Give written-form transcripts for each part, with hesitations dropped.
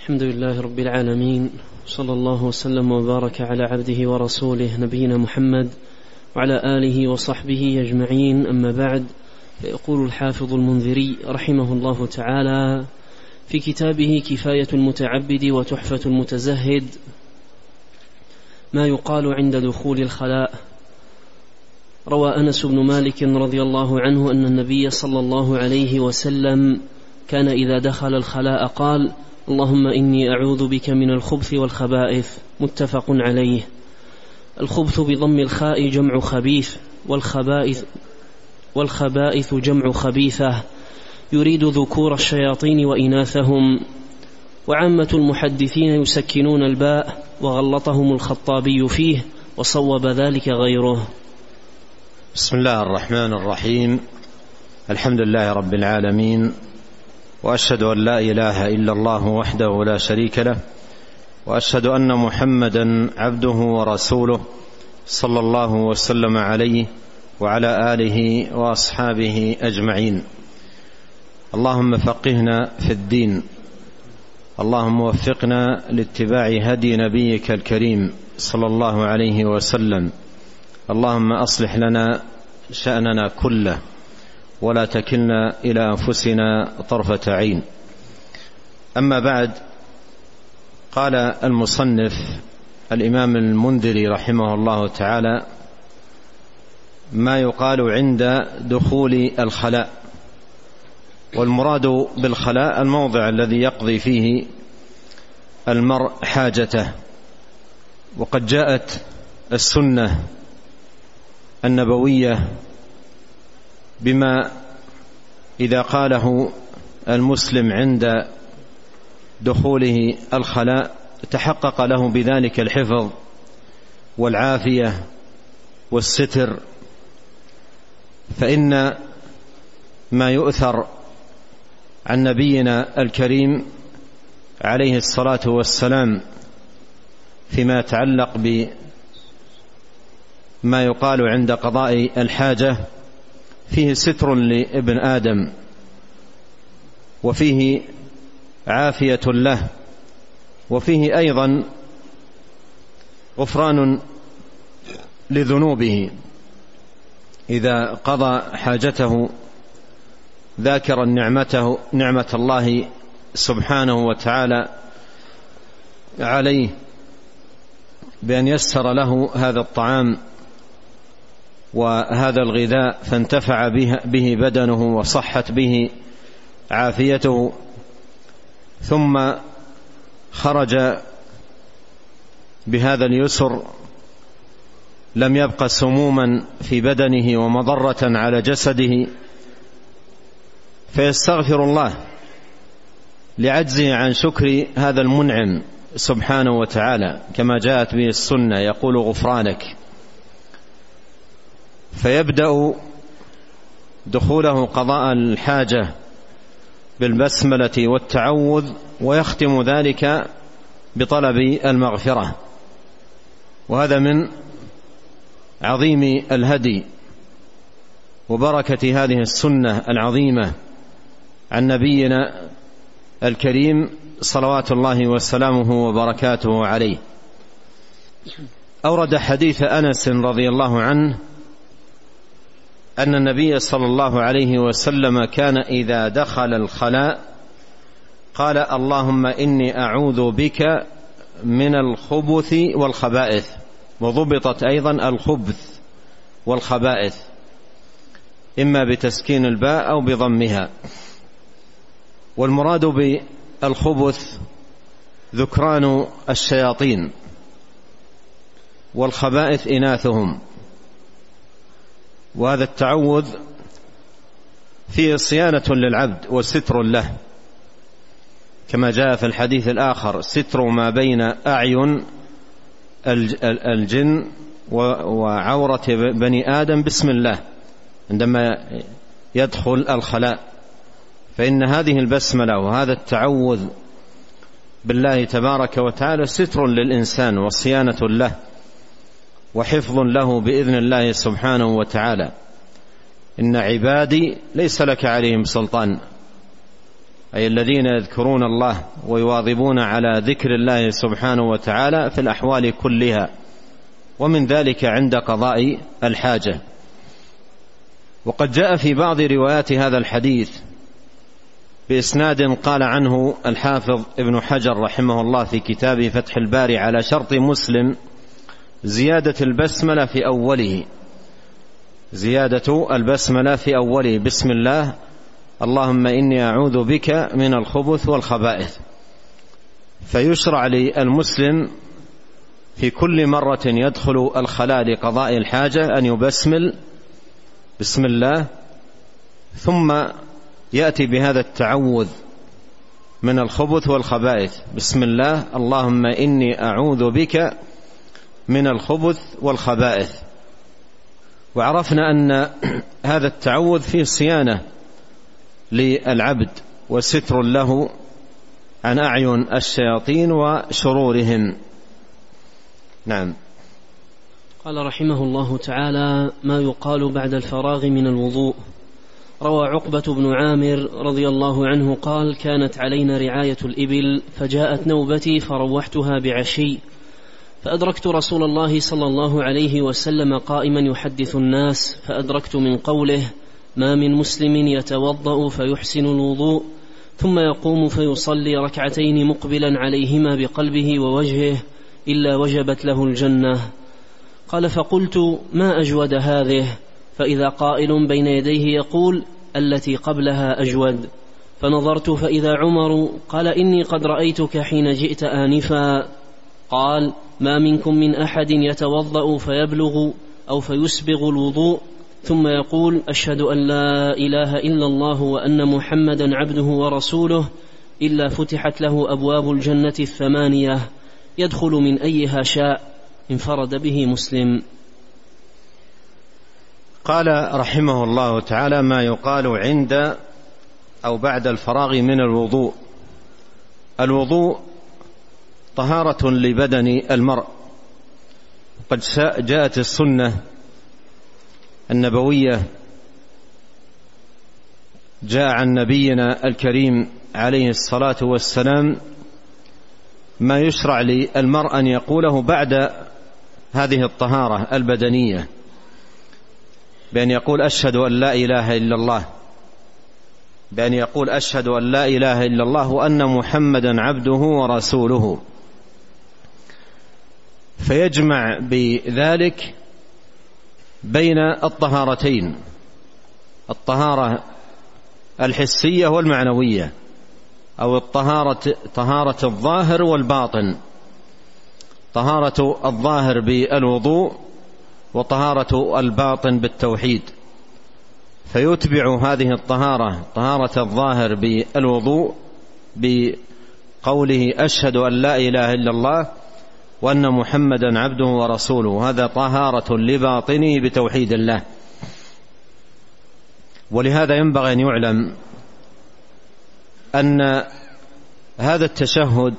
الحمد لله رب العالمين، صلى الله وسلم وبارك على عبده ورسوله نبينا محمد وعلى آله وصحبه أجمعين. أما بعد، فيقول الحافظ المنذري رحمه الله تعالى في كتابه كفاية المتعبد وتحفة المتزهد ما يقال عند دخول الخلاء. روى أنس بن مالك رضي الله عنه أن النبي صلى الله عليه وسلم كان إذا دخل الخلاء قال: اللهم إني أعوذ بك من الخبث والخبائث. متفق عليه. الخبث بضم الخاء جمع خبيث، والخبائث جمع خبيثة، يريد ذكور الشياطين وإناثهم. وعامة المحدثين يسكنون الباء، وغلطهم الخطابي فيه، وصوب ذلك غيره. بسم الله الرحمن الرحيم. الحمد لله رب العالمين، وأشهد أن لا إله إلا الله وحده لا شريك له، وأشهد أن محمدا عبده ورسوله صلى الله وسلم عليه وعلى آله وأصحابه أجمعين. اللهم فقهنا في الدين، اللهم وفقنا لاتباع هدي نبيك الكريم صلى الله عليه وسلم. اللهم أصلح لنا شأننا كله، ولا تكلنا إلى أنفسنا طرفة عين. أما بعد، قال المصنف الإمام المنذري رحمه الله تعالى: ما يقال عند دخول الخلاء. والمراد بالخلاء الموضع الذي يقضي فيه المرء حاجته. وقد جاءت السنة النبوية بما إذا قاله المسلم عند دخوله الخلاء تحقق له بذلك الحفظ والعافية والستر. فإن ما يؤثر عن نبينا الكريم عليه الصلاة والسلام فيما يتعلق بما يقال عند قضاء الحاجة فيه ستر لابن آدم، وفيه عافية له، وفيه أيضا غفران لذنوبه إذا قضى حاجته ذاكرا نعمة الله سبحانه وتعالى عليه بأن يسر له هذا الطعام وهذا الغذاء فانتفع به بدنه وصحت به عافيته، ثم خرج بهذا اليسر لم يبق سموما في بدنه ومضرة على جسده، فيستغفر الله لعجزه عن شكر هذا المنعم سبحانه وتعالى كما جاءت به السنة، يقول: غفرانك. فيبدأ دخوله قضاء الحاجة بالبسملة والتعوذ، ويختم ذلك بطلب المغفرة. وهذا من عظيم الهدي وبركة هذه السنة العظيمة عن نبينا الكريم صلوات الله وسلامه وبركاته عليه. أورد حديث أنس رضي الله عنه أن النبي صلى الله عليه وسلم كان إذا دخل الخلاء قال: اللهم إني أعوذ بك من الخبث والخبائث. وضبطت أيضا الخبث والخبائث إما بتسكين الباء أو بضمها. والمراد بالخبث ذكران الشياطين، والخبائث إناثهم. وهذا التعوذ فيه صيانة للعبد وستر له، كما جاء في الحديث الآخر: ستر ما بين أعين الجن وعورة بني آدم بسم الله عندما يدخل الخلاء. فإن هذه البسملة وهذا التعوذ بالله تبارك وتعالى ستر للإنسان وصيانة له وحفظ له بإذن الله سبحانه وتعالى. إن عبادي ليس لك عليهم سلطان، أي الذين يذكرون الله ويواظبون على ذكر الله سبحانه وتعالى في الأحوال كلها، ومن ذلك عند قضاء الحاجة. وقد جاء في بعض روايات هذا الحديث بإسناد قال عنه الحافظ ابن حجر رحمه الله في كتابه فتح الباري على شرط مسلم زيادة البسملة في أوله، زيادة البسملة في أوله بسم الله اللهم إني أعوذ بك من الخبث والخبائث. فيشرع للمسلم في كل مرة يدخل الخلاء لقضاء الحاجة أن يبسمل بسم الله، ثم يأتي بهذا التعوذ من الخبث والخبائث، بسم الله اللهم إني أعوذ بك من الخبث والخبائث. وعرفنا أن هذا التعوذ فيه صيانة للعبد وستر له عن أعين الشياطين وشرورهم. نعم. قال رحمه الله تعالى: ما يقال بعد الفراغ من الوضوء. روى عقبة بن عامر رضي الله عنه قال: كانت علينا رعاية الإبل، فجاءت نوبتي فروحتها بعشي، فأدركت رسول الله صلى الله عليه وسلم قائما يحدث الناس، فأدركت من قوله: ما من مسلم يتوضأ فيحسن الوضوء ثم يقوم فيصلي ركعتين مقبلا عليهما بقلبه ووجهه إلا وجبت له الجنة. قال: فقلت: ما أجود هذه؟ فإذا قائل بين يديه يقول: التي قبلها أجود. فنظرت فإذا عمر قال: إني قد رأيتك حين جئت آنفا. قال: ما منكم من أحد يتوضأ فيبلغ أو فيسبغ الوضوء ثم يقول: أشهد أن لا إله إلا الله وأن محمدا عبده ورسوله، إلا فتحت له أبواب الجنة 8 يدخل من أيها شاء. انفرد به مسلم. قال رحمه الله تعالى: ما يقال عند أو بعد الفراغ من الوضوء. الوضوء طهارة لبدن المرء، قد جاءت السنة النبوية، جاء عن نبينا الكريم عليه الصلاة والسلام ما يشرع للمرء أن يقوله بعد هذه الطهارة البدنية، بأن يقول: أشهد أن لا إله إلا الله، بأن يقول: أشهد أن لا إله إلا الله وأن محمدا عبده ورسوله. فيجمع بذلك بين الطهارتين، الطهارة الحسية والمعنوية، أو طهارة الظاهر والباطن، طهارة الظاهر بالوضوء وطهارة الباطن بالتوحيد. فيتبع هذه الطهارة طهارة الظاهر بالوضوء بقوله: أشهد أن لا إله إلا الله وأن محمدا عبده ورسوله، هذا طهارة لباطنه بتوحيد الله. ولهذا ينبغي أن يعلم أن هذا التشهد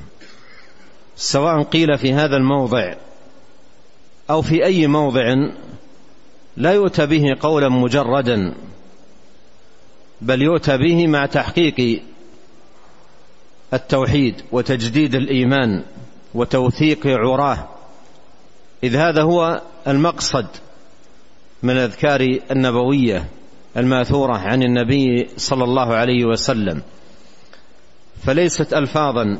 سواء قيل في هذا الموضع أو في أي موضع لا يؤتى به قولا مجردا، بل يؤتى به مع تحقيق التوحيد وتجديد الإيمان وتوثيق عراه، إذ هذا هو المقصد من الأذكار النبوية الماثورة عن النبي صلى الله عليه وسلم. فليست ألفاظا،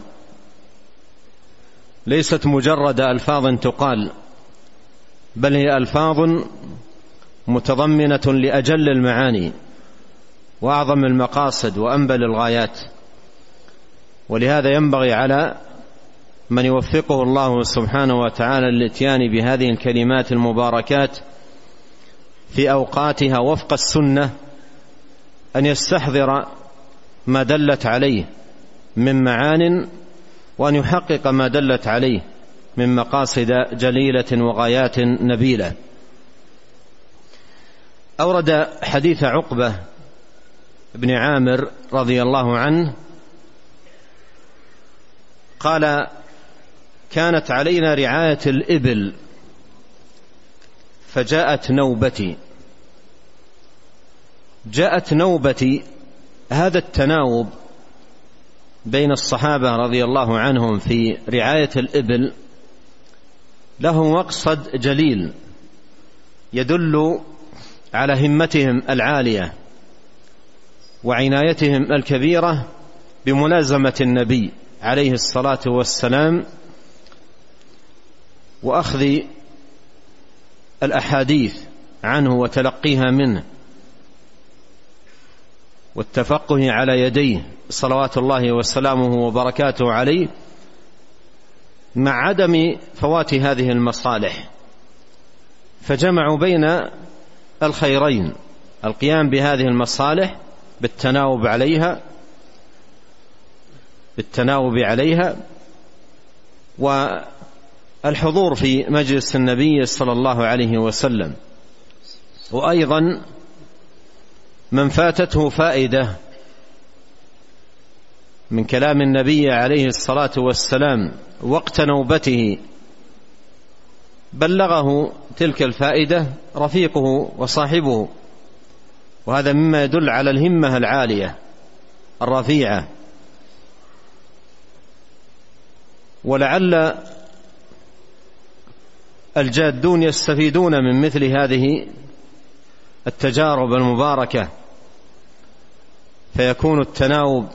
ليست مجرد ألفاظ تقال، بل هي ألفاظ متضمنة لأجل المعاني وأعظم المقاصد وأنبل الغايات. ولهذا ينبغي على من يوفقه الله سبحانه وتعالى للإتيان بهذه الكلمات المباركات في أوقاتها وفق السنة أن يستحضر ما دلت عليه من معان، وأن يحقق ما دلت عليه من مقاصد جليلة وغايات نبيلة. أورد حديث عقبة بن عامر رضي الله عنه قال: كانت علينا رعاية الإبل فجاءت نوبتي. جاءت نوبتي، هذا التناوب بين الصحابة رضي الله عنهم في رعاية الإبل له مقصد جليل يدل على همتهم العالية وعنايتهم الكبيرة بملازمة النبي عليه الصلاة والسلام وأخذ الأحاديث عنه وتلقيها منه والتفقه على يديه صلوات الله وسلامه وبركاته عليه، مع عدم فوات هذه المصالح، فجمعوا بين الخيرين: القيام بهذه المصالح بالتناوب عليها والحضور في مجلس النبي صلى الله عليه وسلم. وأيضا من فاتته فائدة من كلام النبي عليه الصلاة والسلام وقت نوبته بلغه تلك الفائدة رفيقه وصاحبه، وهذا مما يدل على الهمة العالية الرفيعة. ولعل الجادون يستفيدون من مثل هذه التجارب المباركة، فيكون التناوب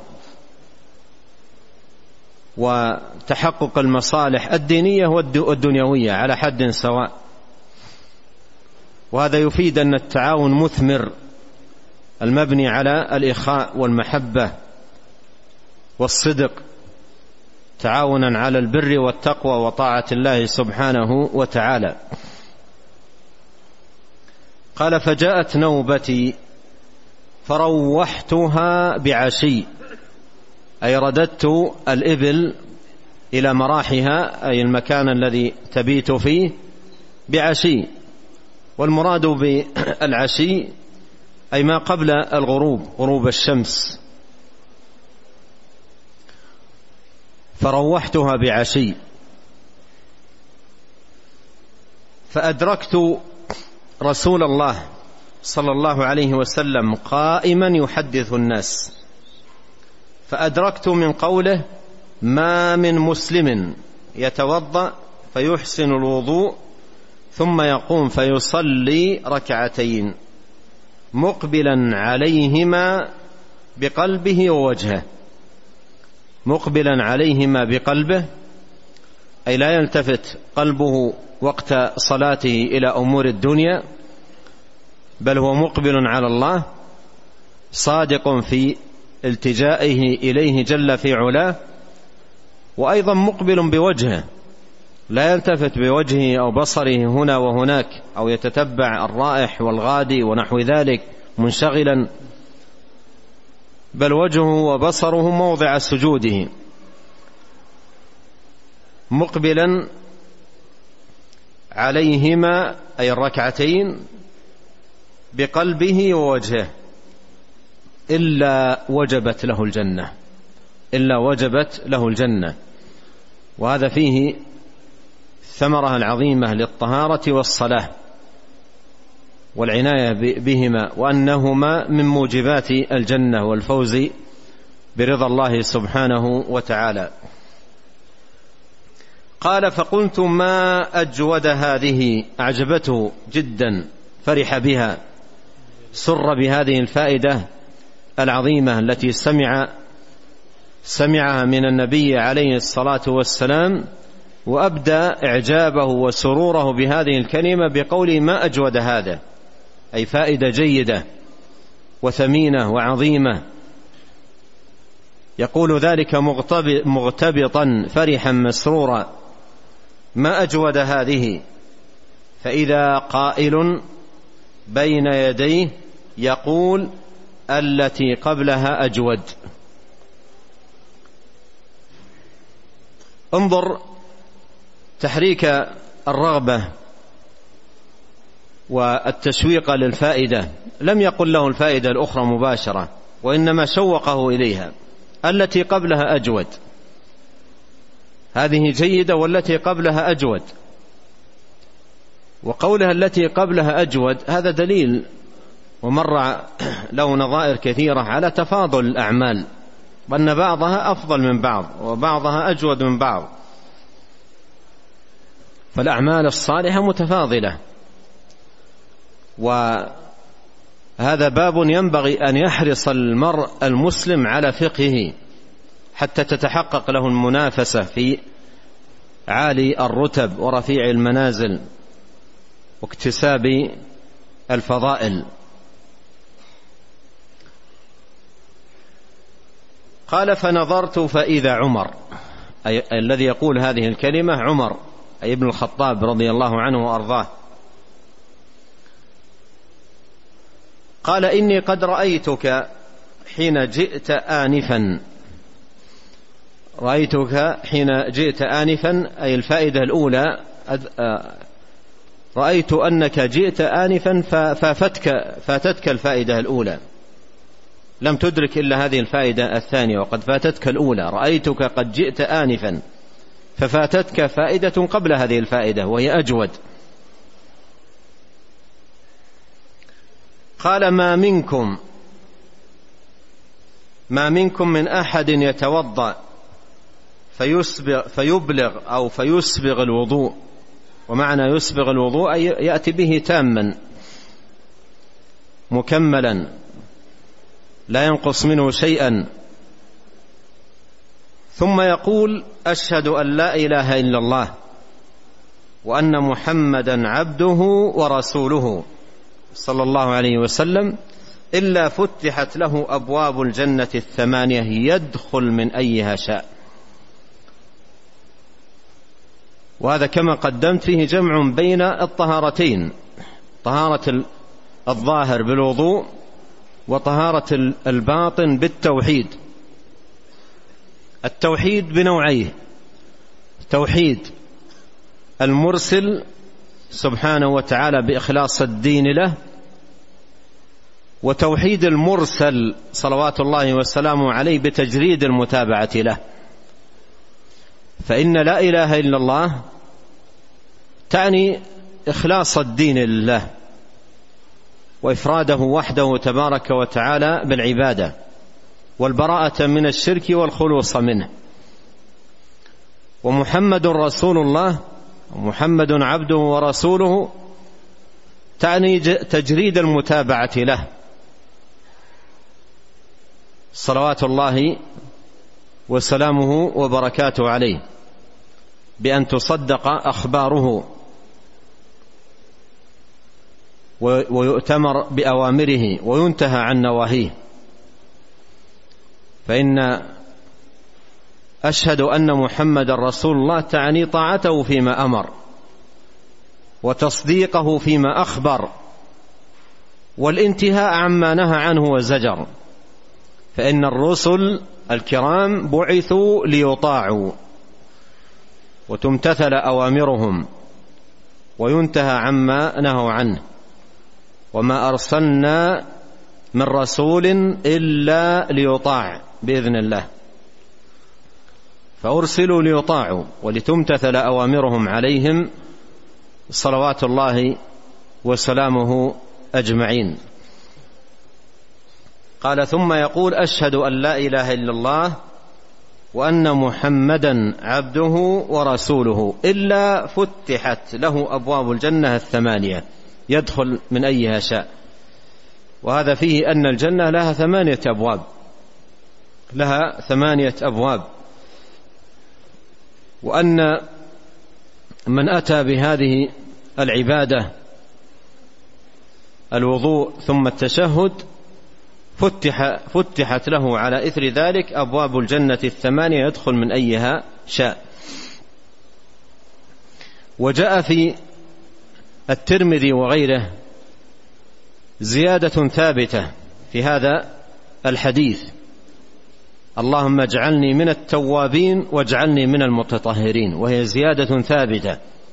وتحقق المصالح الدينية والدنيوية على حد سواء. وهذا يفيد أن التعاون مثمر المبني على الإخاء والمحبة والصدق، تعاونا على البر والتقوى وطاعة الله سبحانه وتعالى. قال: فجاءت نوبتي فروحتها بعشي، أي رددت الإبل إلى مراحها، أي المكان الذي تبيت فيه، بعشي. والمراد بالعشي أي ما قبل الغروب، غروب الشمس. فروحتها بعشي فأدركت رسول الله صلى الله عليه وسلم قائما يحدث الناس، فأدركت من قوله: ما من مسلم يتوضأ فيحسن الوضوء ثم يقوم فيصلي ركعتين مقبلا عليهما بقلبه ووجهه. مقبلا عليهما بقلبه أي لا يلتفت قلبه وقت صلاته إلى أمور الدنيا، بل هو مقبل على الله، صادق في التجائه إليه جل في علاه. وأيضا مقبل بوجهه، لا يلتفت بوجهه أو بصره هنا وهناك، أو يتتبع الرائح والغادي ونحو ذلك منشغلا، بل وجهه وبصره موضع سجوده، مقبلا عليهما أي الركعتين بقلبه ووجهه، إلا وجبت له الجنة. وهذا فيه الثمرة العظيمة للطهارة والصلاة والعناية بهما، وأنهما من موجبات الجنة والفوز برضا الله سبحانه وتعالى. قال: فقلت: ما أجود هذه، أعجبته جدا، فرح بها، سر بهذه الفائدة العظيمة التي سمعها من النبي عليه الصلاة والسلام، وأبدى إعجابه وسروره بهذه الكلمة بقوله: ما أجود هذا، أي فائدة جيدة وثمينة وعظيمة. يقول ذلك مغتبطا فرحا مسرورا: ما أجود هذه. فإذا قائل بين يديه يقول: التي قبلها أجود. انظر تحريك الرغبة والتشويق للفائدة، لم يقل له الفائدة الأخرى مباشرة، وإنما شوقه إليها. التي قبلها أجود، هذه جيدة والتي قبلها أجود. وقولها التي قبلها أجود هذا دليل، ومر له نظائر كثيرة على تفاضل الأعمال وأن بعضها أفضل من بعض وبعضها أجود من بعض، فالأعمال الصالحة متفاضلة. وهذا باب ينبغي أن يحرص المرء المسلم على فقهه حتى تتحقق له المنافسة في عالي الرتب ورفيع المنازل واكتساب الفضائل. قال: فنظرت فإذا عمر، أي الذي يقول هذه الكلمة عمر أي ابن الخطاب رضي الله عنه وأرضاه. قال: إني قد رأيتك حين جئت آنفا. رأيتك حين جئت آنفا أي الفائدة الأولى، رأيت أنك جئت آنفا فاتتك الفائدة الأولى، لم تدرك إلا هذه الفائدة الثانية وقد فاتتك الأولى. رأيتك قد جئت آنفا ففاتتك فائدة قبل هذه الفائدة وهي أجود. قال: ما منكم من أحد يتوضأ فيبلغ أو فيسبغ الوضوء. ومعنى يسبغ الوضوء أي يأتي به تاما مكملا لا ينقص منه شيئا، ثم يقول: أشهد أن لا إله إلا الله وأن محمدا عبده ورسوله صلى الله عليه وسلم، إلا فتحت له أبواب الجنة 8 يدخل من أيها شاء. وهذا كما قدمت فيه جمع بين الطهارتين، طهارة الظاهر بالوضوء وطهارة الباطن بالتوحيد. التوحيد بنوعيه: توحيد المرسل سبحانه وتعالى بإخلاص الدين له، وتوحيد المرسل صلوات الله وسلامه عليه بتجريد المتابعة له. فإن لا إله إلا الله تعني إخلاص الدين لله وإفراده وحده تبارك وتعالى بالعبادة والبراءة من الشرك والخلوص منه. ومحمد رسول الله ومحمد عبده ورسوله تعني تجريد المتابعة له صلوات الله وسلامه وبركاته عليه، بأن تصدق أخباره ويؤتمر بأوامره وينتهى عن نواهيه. فإن أشهد أن محمد رسول الله تعني طاعته فيما أمر وتصديقه فيما أخبر والانتهاء عما نهى عنه وزجر. فإن الرسل الكرام بعثوا ليطاعوا وتمتثل أوامرهم وينتهى عما نهوا عنه، وما أرسلنا من رسول إلا ليطاع بإذن الله، فأرسلوا ليطاعوا ولتمتثل أوامرهم عليهم صلوات الله وسلامه أجمعين. قال: ثم يقول: أشهد أن لا إله إلا الله وأن محمدا عبده ورسوله، إلا فتحت له أبواب الجنة 8 يدخل من أيها شاء. وهذا فيه أن الجنة لها 8 أبواب، لها 8 أبواب، وأن من أتى بهذه العبادة الوضوء ثم التشهد فتحت له على إثر ذلك أبواب الجنة 8 يدخل من أيها شاء. وجاء في الترمذي وغيره زيادة ثابتة في هذا الحديث: اللهم اجعلني من التوابين واجعلني من المتطهرين، وهي زيادة ثابتة.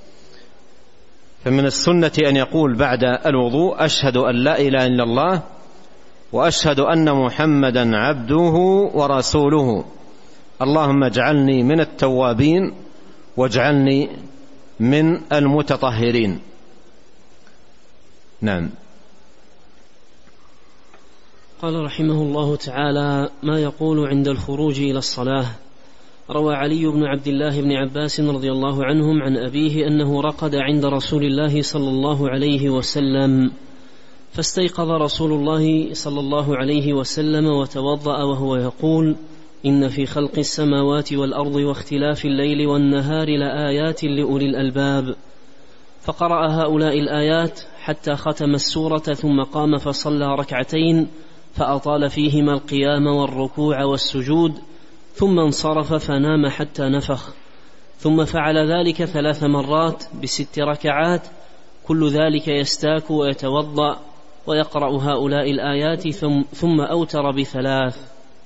فمن السنة أن يقول بعد الوضوء: أشهد أن لا إله إلا الله وأشهد أن محمدا عبده ورسوله، اللهم اجعلني من التوابين واجعلني من المتطهرين. نعم. قال رحمه الله تعالى: ما يقول عند الخروج إلى الصلاة. روى علي بن عبد الله بن عباس رضي الله عنهم عن أبيه أنه رقد عند رسول الله صلى الله عليه وسلم، فاستيقظ رسول الله صلى الله عليه وسلم وتوضأ وهو يقول: إن في خلق السماوات والأرض واختلاف الليل والنهار لآيات لأولي الألباب. فقرأ هؤلاء الآيات حتى ختم السورة، ثم قام فصلى ركعتين فأطال فيهما القيام والركوع والسجود، ثم انصرف فنام حتى نفخ، ثم فعل ذلك 3 مرات ب6 ركعات، كل ذلك يستاك ويتوضأ ويقرأ هؤلاء الآيات ثم أوتر ب3.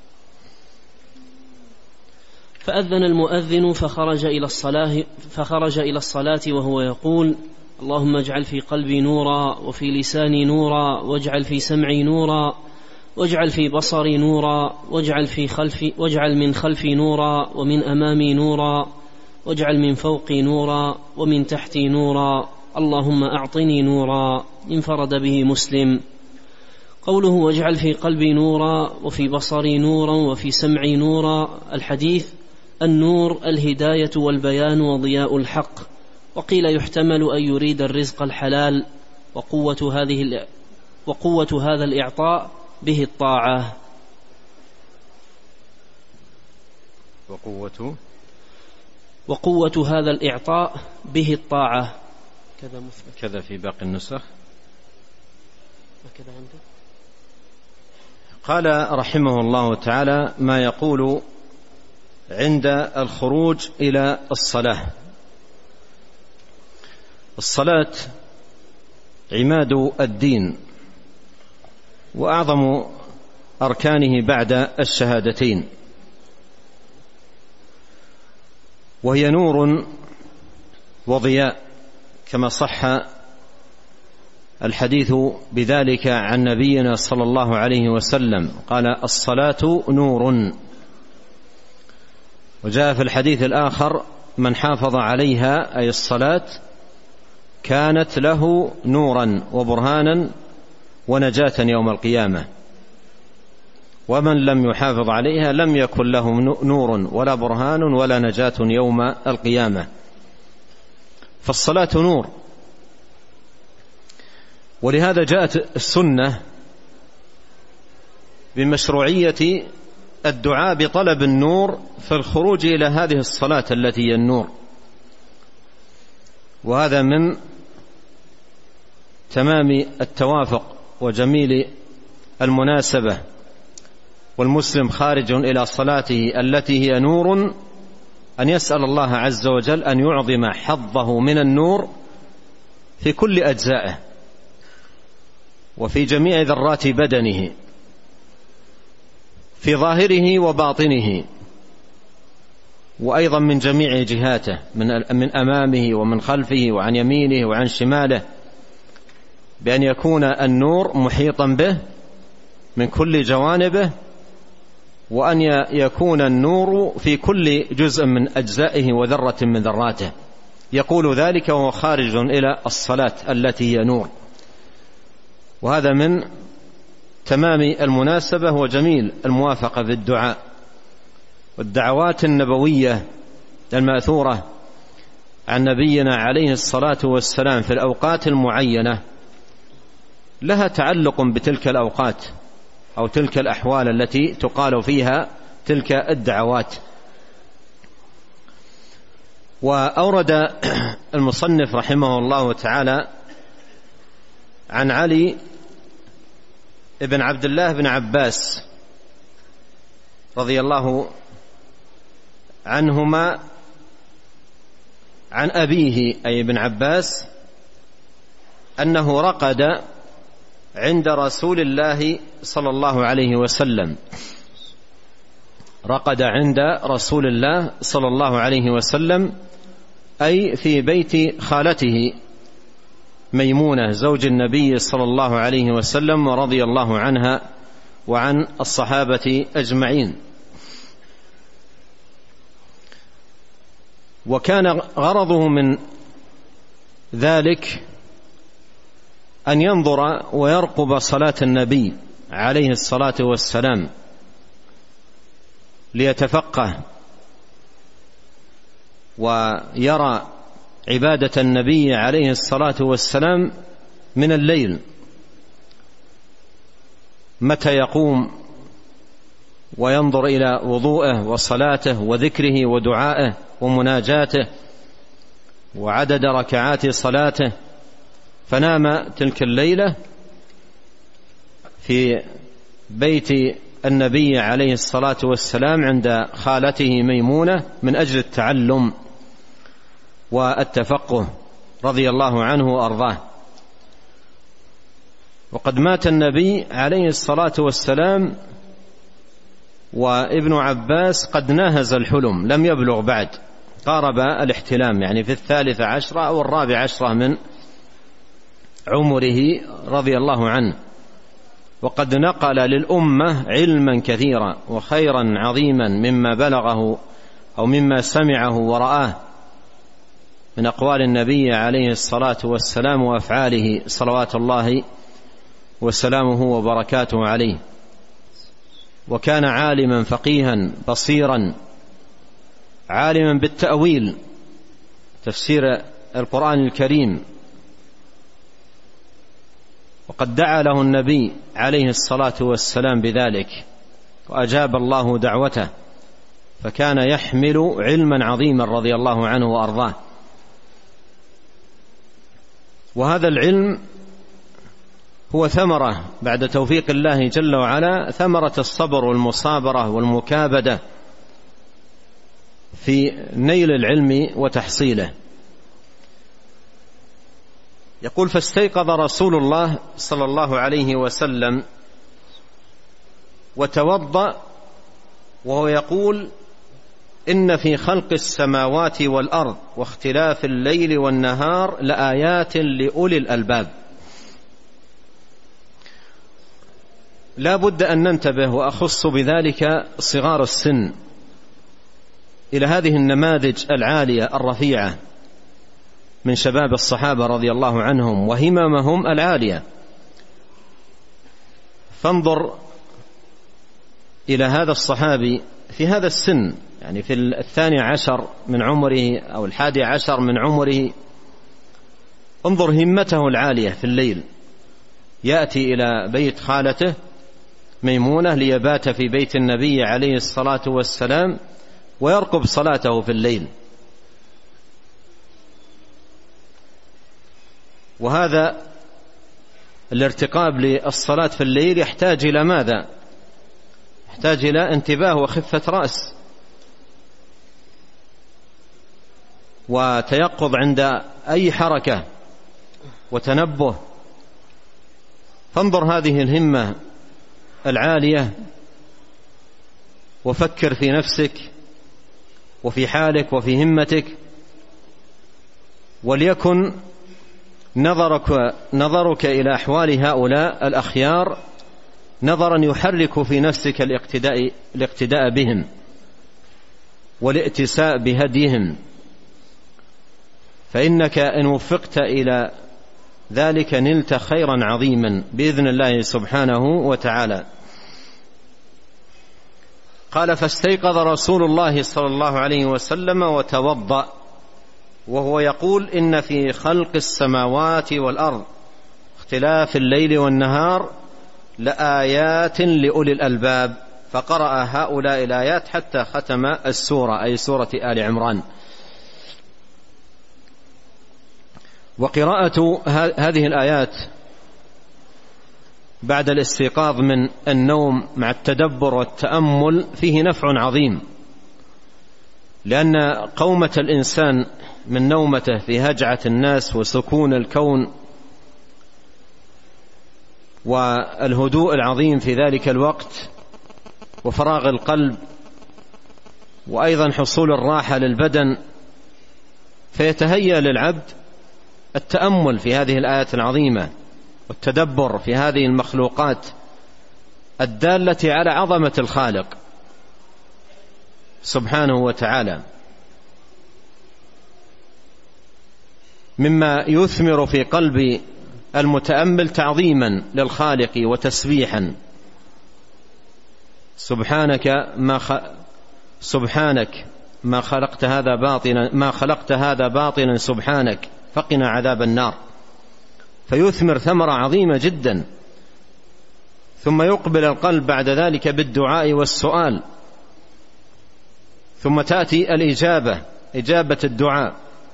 فأذن المؤذن فخرج إلى الصلاة وهو يقول: اللهم اجعل في قلبي نورا، وفي لساني نورا، واجعل في سمعي نورا، واجعل في بصري نورا، واجعل من خلفي نورا، ومن أمامي نورا، واجعل من فوقي نورا، ومن تحتي نورا، اللهم أعطني نورا. انفرد به مسلم. قوله واجعل في قلبي نورا، وفي بصري نورا، وفي سمعي نورا، الحديث النور الهداية والبيان وضياء الحق. وقيل يحتمل أن يريد الرزق الحلال، وقوة هذا الإعطاء به الطاعة. وقوة هذا الإعطاء به الطاعة. كذا في باقي النسخ. قال رحمه الله تعالى: ما يقول عند الخروج إلى الصلاة. الصلاة عماد الدين وأعظم أركانه بعد الشهادتين، وهي نور وضياء، كما صح الحديث بذلك عن نبينا صلى الله عليه وسلم، قال: الصلاة نور. وجاء في الحديث الآخر: من حافظ عليها، أي الصلاة، كانت له نورا وبرهانا ونجاة يوم القيامة، ومن لم يحافظ عليها لم يكن له نور ولا برهان ولا نجاة يوم القيامة. فالصلاة نور، ولهذا جاءت السنة بمشروعية الدعاء بطلب النور في الخروج إلى هذه الصلاة التي هي النور، وهذا من تمام التوافق وجميل المناسبة، والمسلم خارج إلى صلاته التي هي نور أن يسأل الله عز وجل أن يعظم حظه من النور في كل أجزائه وفي جميع ذرات بدنه، في ظاهره وباطنه، وأيضا من جميع جهاته، من أمامه ومن خلفه وعن يمينه وعن شماله، بأن يكون النور محيطا به من كل جوانبه، وأن يكون النور في كل جزء من أجزائه وذرة من ذراته. يقول ذلك وهو خارج إلى الصلاة التي هي نور، وهذا من تمام المناسبة وجميل الموافقة في الدعاء. والدعوات النبوية المأثورة عن نبينا عليه الصلاة والسلام في الأوقات المعينة لها تعلق بتلك الأوقات أو تلك الأحوال التي تقال فيها تلك الدعوات. وأورد المصنف رحمه الله تعالى عن علي ابن عبد الله بن عباس رضي الله عنهما عن أبيه أي ابن عباس أنه رقد عند رسول الله صلى الله عليه وسلم، رقد عند رسول الله صلى الله عليه وسلم أي في بيت خالته ميمونة زوج النبي صلى الله عليه وسلم ورضي الله عنها وعن الصحابة أجمعين. وكان غرضه من ذلك أن ينظر ويرقب صلاة النبي عليه الصلاة والسلام ليتفقه ويرى عبادة النبي عليه الصلاة والسلام من الليل، متى يقوم وينظر إلى وضوءه وصلاته وذكره ودعائه ومناجاته وعدد ركعات صلاته. فنام تلك الليلة في بيت النبي عليه الصلاة والسلام عند خالته ميمونة من أجل التعلم والتفقه رضي الله عنه وأرضاه. وقد مات النبي عليه الصلاة والسلام وابن عباس قد ناهز الحلم، لم يبلغ بعد، قارب الاحتلام، يعني في 13 أو 14 من عمره رضي الله عنه. وقد نقل للأمة علما كثيرا وخيرا عظيما مما بلغه أو مما سمعه ورآه من أقوال النبي عليه الصلاة والسلام وأفعاله صلوات الله وسلامه وبركاته عليه. وكان عالما فقيها بصيرا، عالما بالتأويل، تفسير القرآن الكريم. وقد دعا له النبي عليه الصلاة والسلام بذلك وأجاب الله دعوته، فكان يحمل علما عظيما رضي الله عنه وأرضاه. وهذا العلم هو ثمرة بعد توفيق الله جل وعلا، ثمرة الصبر والمصابرة والمكابدة في نيل العلم وتحصيله. يقول: فاستيقظ رسول الله صلى الله عليه وسلم وتوضأ وهو يقول: إن في خلق السماوات والأرض واختلاف الليل والنهار لآيات لأولي الألباب. لا بد أن ننتبه، وأخص بذلك صغار السن، إلى هذه النماذج العالية الرفيعة من شباب الصحابة رضي الله عنهم وهممهم العالية. فانظر إلى هذا الصحابي في هذا السن، يعني في 12 من عمره أو 11 من عمره، انظر همته العالية في الليل، يأتي إلى بيت خالته ميمونة ليبات في بيت النبي عليه الصلاة والسلام ويرقب صلاته في الليل. وهذا الارتقاب للصلاة في الليل يحتاج إلى ماذا؟ يحتاج إلى انتباه وخفة رأس وتيقظ عند أي حركة وتنبه. فانظر هذه الهمة العالية وفكر في نفسك وفي حالك وفي همتك، وليكن نظرك إلى أحوال هؤلاء الأخيار نظرا يحرك في نفسك الاقتداء بهم والائتساء بهديهم، فإنك إن وفقت إلى ذلك نلت خيرا عظيما بإذن الله سبحانه وتعالى. قال: فاستيقظ رسول الله صلى الله عليه وسلم وتوضأ وهو يقول: إن في خلق السماوات والأرض اختلاف الليل والنهار لآيات لأولي الألباب. فقرأ هؤلاء الآيات حتى ختم السورة، أي سورة آل عمران. وقراءة هذه الآيات بعد الاستيقاظ من النوم مع التدبر والتأمل فيه نفع عظيم، لأن قومة الإنسان من نومته في هجعة الناس وسكون الكون والهدوء العظيم في ذلك الوقت وفراغ القلب وأيضا حصول الراحة للبدن، فيتهيأ للعبد التأمل في هذه الآيات العظيمة والتدبر في هذه المخلوقات الدالة على عظمة الخالق سبحانه وتعالى، مما يثمر في قلب المتأمل تعظيما للخالق وتسبيحا سبحانك ما خلقت هذا باطلا سبحانك فقنا عذاب النار، فيثمر ثمرة عظيمة جدا. ثم يقبل القلب بعد ذلك بالدعاء والسؤال، ثم تأتي إجابة الدعاء،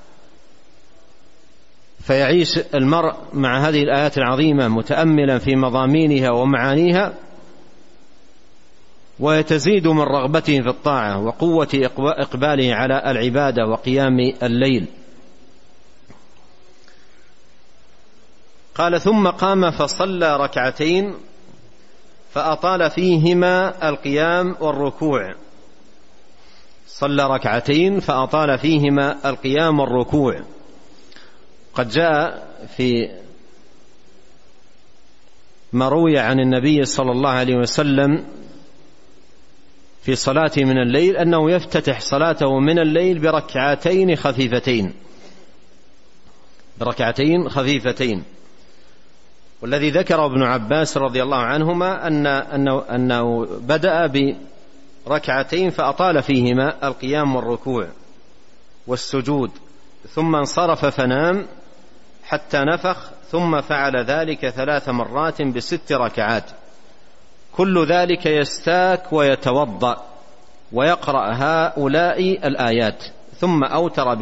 فيعيش المرء مع هذه الآيات العظيمة متأملا في مضامينها ومعانيها، ويتزيد من رغبته في الطاعة وقوة إقباله على العبادة وقيام الليل. قال: ثم قام فصلى ركعتين فأطال فيهما القيام والركوع. صلى ركعتين فأطال فيهما القيام والركوع. قد جاء في ما روي عن النبي صلى الله عليه وسلم في صلاته من الليل أنه يفتتح صلاته من الليل بركعتين خفيفتين. والذي ذكره ابن عباس رضي الله عنهما أنه بدأ بركعتين فأطال فيهما القيام والركوع والسجود، ثم انصرف فنام حتى نفخ، ثم فعل ذلك 3 مرات ب6 ركعات، كل ذلك يستاك ويتوضأ ويقرأ هؤلاء الآيات، ثم أوتر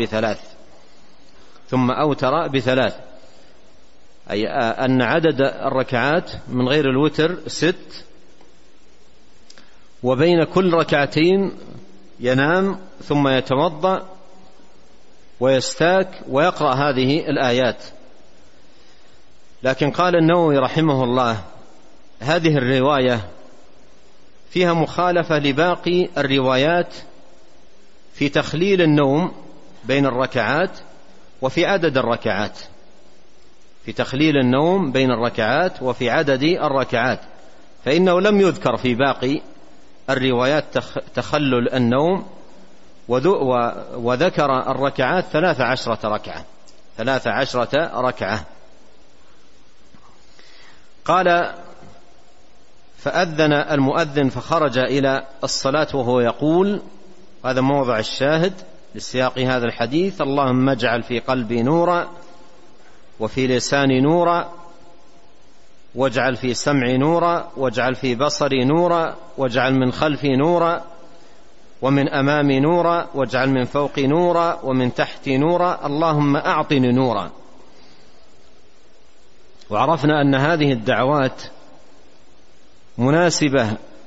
ب3، أي أن عدد الركعات من غير الوتر 6، وبين كل ركعتين ينام ثم يتوضأ ويستاك ويقرأ هذه الآيات. لكن قال النووي رحمه الله: هذه الرواية فيها مخالفة لباقي الروايات في تخليل النوم بين الركعات وفي عدد الركعات، وفي عدد الركعات، فإنه لم يذكر في باقي الروايات تخلل النوم، وذكر الركعات 13 ركعة. قال: فأذن المؤذن فخرج إلى الصلاة وهو يقول، هذا موضع الشاهد لسياق هذا الحديث: اللهم اجعل في قلبي نورا، وفي لساني نورا، واجعل في سمعي نورا، واجعل في بصري نورا، واجعل من خلفي نورا، ومن أمامي نورا، واجعل من فوقي نورا، ومن تحتي نورا، اللهم أعطني نورا. وعرفنا أن هذه الدعوات مناسبة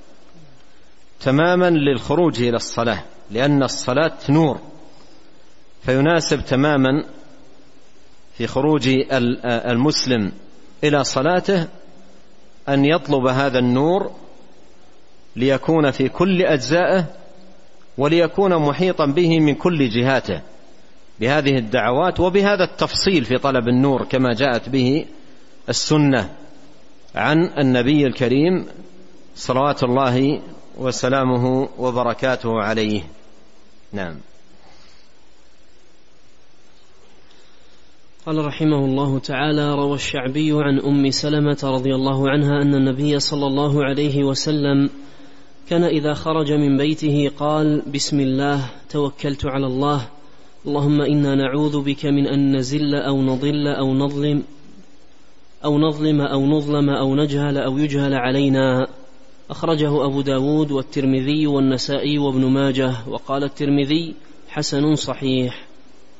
تماما للخروج إلى الصلاة، لأن الصلاة نور، فيناسب تماما في خروج المسلم إلى صلاته أن يطلب هذا النور ليكون في كل أجزائه، وليكون محيطا به من كل جهاته بهذه الدعوات وبهذا التفصيل في طلب النور كما جاءت به السنة عن النبي الكريم صلوات الله وسلامه وبركاته عليه. نعم. قال رحمه الله تعالى: روى الشعبي عن أم سلمة رضي الله عنها أن النبي صلى الله عليه وسلم كان إذا خرج من بيته قال: بسم الله توكلت على الله، اللهم إنا نعوذ بك من أن نزل أو نضل أو نظلم أو نجهل أو يجهل علينا. أخرجه أبو داود والترمذي والنسائي وابن ماجه، وقال الترمذي: حسن صحيح.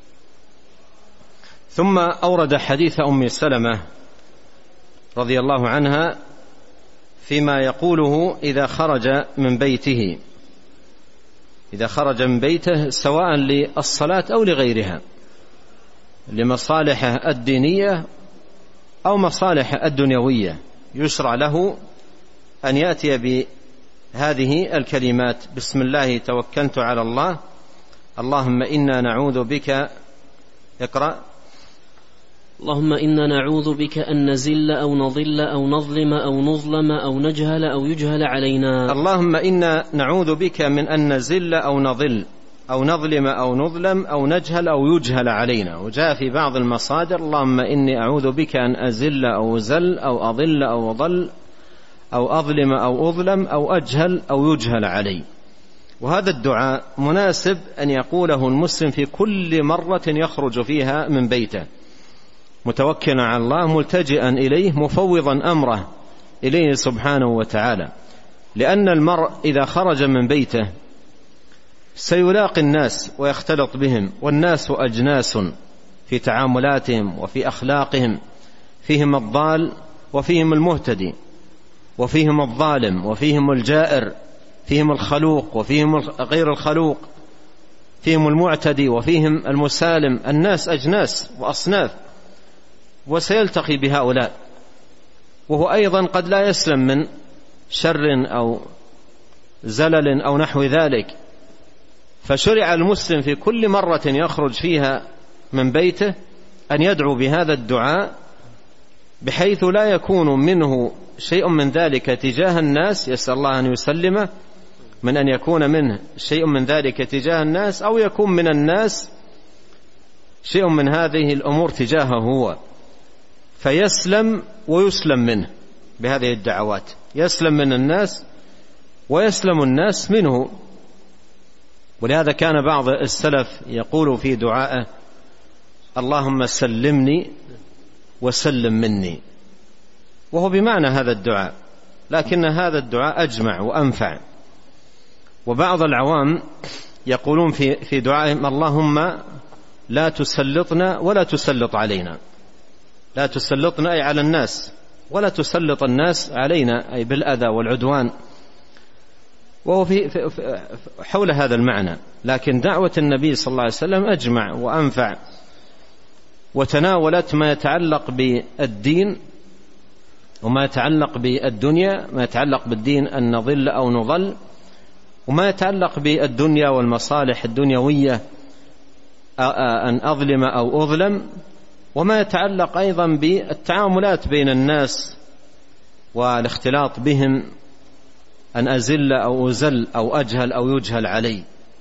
ثم أورد حديث أم سلمة رضي الله عنها فيما يقوله إذا خرج من بيته سواء للصلاة أو لغيرها، لمصالحه الدينية أو مصالح الدنيوية، يشرع له أن يأتي بهذه الكلمات: بسم الله توكلت على الله، اللهم إنا نعوذ بك. اقرأ. اللهم إنا نعوذ بك أن نزل أو نضل أو نظلم أو نظلم أو نجهل أو يجهل علينا. اللهم إنا نعوذ بك من أن نزل أو نضل أو نظلم أو نظلم أو نجهل أو يجهل علينا. وجاء في بعض المصادر: اللهم إني أعوذ بك أن أزل أو زل أو أضل أو أضل أو أظلم أو أظلم أو أجهل أو يجهل علي. وهذا الدعاء مناسب أن يقوله المسلم في كل مرة يخرج فيها من بيته، متوكلا على الله، ملتجئا إليه، مفوضا أمره إليه سبحانه وتعالى. لأن المرء إذا خرج من بيته سيلاقي الناس ويختلط بهم، والناس أجناس في تعاملاتهم وفي أخلاقهم، فيهم الضال وفيهم المهتدي، وفيهم الظالم وفيهم الجائر، فيهم الخلوق وفيهم غير الخلوق، فيهم المعتدي وفيهم المسالم. الناس أجناس وأصناف، وسيلتقي بهؤلاء، وهو أيضا قد لا يسلم من شر أو زلل أو نحو ذلك. فشرع المسلم في كل مرة يخرج فيها من بيته أن يدعو بهذا الدعاء، بحيث لا يكون منه شيء من ذلك تجاه الناس، يسأل الله أن يسلمه من أن يكون منه شيء من ذلك تجاه الناس، أو يكون من الناس شيء من هذه الأمور تجاهه هو، فيسلم ويسلم منه بهذه الدعوات، يسلم من الناس ويسلم الناس منه. ولهذا كان بعض السلف يقول في دعائه: اللهم سلمني وسلم مني، وهو بمعنى هذا الدعاء، لكن هذا الدعاء أجمع وأنفع. وبعض العوام يقولون في دعائهم: اللهم لا تسلطنا ولا تسلط علينا. لا تسلطنا أي على الناس، ولا تسلط الناس علينا أي بالأذى والعدوان، وهو في حول هذا المعنى. لكن دعوة النبي صلى الله عليه وسلم أجمع وأنفع، وتناولت ما يتعلق بالدين وما يتعلق بالدنيا، ما يتعلق بالدين أن نضل أو نضل، وما يتعلق بالدنيا والمصالح الدنيوية أن أظلم أو أظلم، وما يتعلق أيضا بالتعاملات بين الناس والاختلاط بهم، أن أزل أو أزل أو أجهل أو يجهل علي.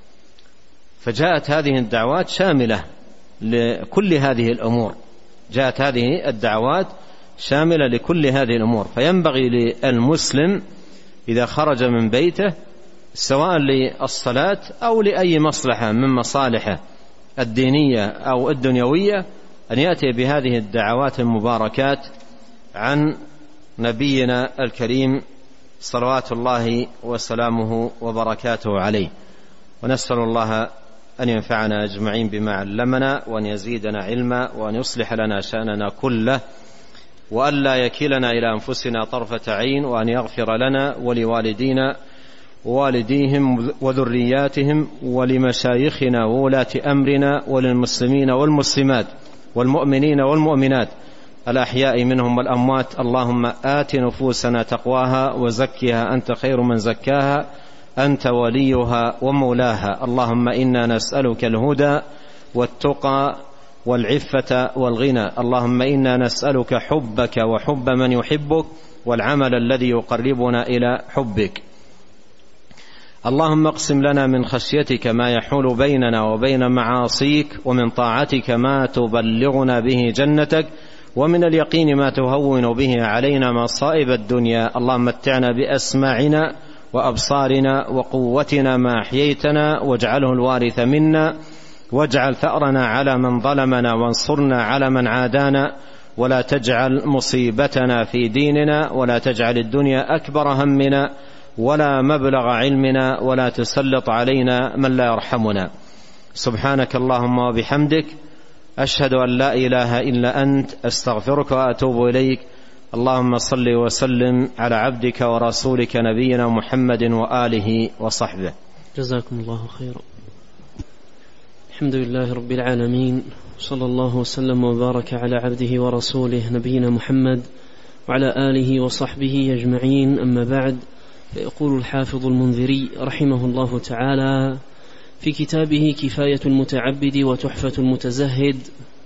فجاءت هذه الدعوات شاملة لكل هذه الأمور، جاءت هذه الدعوات شاملة لكل هذه الأمور. فينبغي للمسلم إذا خرج من بيته سواء للصلاة أو لأي مصلحة من مصالحه الدينية أو الدنيوية أن يأتي بهذه الدعوات المباركات عن نبينا الكريم صلوات الله وسلامه وبركاته عليه. ونسأل الله أن ينفعنا أجمعين بما علمنا، وأن يزيدنا علما، وأن يصلح لنا شأننا كله، وأن لا يكلنا إلى أنفسنا طرفة عين، وأن يغفر لنا ولوالدينا ووالديهم وذرياتهم ولمشايخنا وولاة أمرنا وللمسلمين والمسلمات والمؤمنين والمؤمنات الأحياء منهم والأموات. اللهم آت نفوسنا تقواها وزكها أنت خير من زكاها، أنت وليها ومولاها. اللهم إنا نسألك الهدى والتقى والعفة والغنى. اللهم إنا نسألك حبك وحب من يحبك والعمل الذي يقربنا إلى حبك. اللهم اقسم لنا من خشيتك ما يحول بيننا وبين معاصيك، ومن طاعتك ما تبلغنا به جنتك، ومن اليقين ما تهون به علينا مصائب الدنيا. اللهم متعنا بأسماعنا وأبصارنا وقوتنا ما أحييتنا، واجعله الوارث منا، واجعل ثأرنا على من ظلمنا، وانصرنا على من عادانا، ولا تجعل مصيبتنا في ديننا، ولا تجعل الدنيا أكبر همنا ولا مبلغ علمنا، ولا تسلط علينا من لا يرحمنا. سبحانك اللهم وبحمدك، أشهد أن لا إله إلا أنت، أستغفرك وأتوب إليك. اللهم صل وسلم على عبدك ورسولك نبينا محمد وآله وصحبه. جزاكم الله خيرا. الحمد لله رب العالمين، صلى الله وسلم وبارك على عبده ورسوله نبينا محمد وعلى آله وصحبه أجمعين. أما بعد، يقول الحافظ المنذري رحمه الله تعالى في كتابه كفاية المتعبد وتحفة المتزهد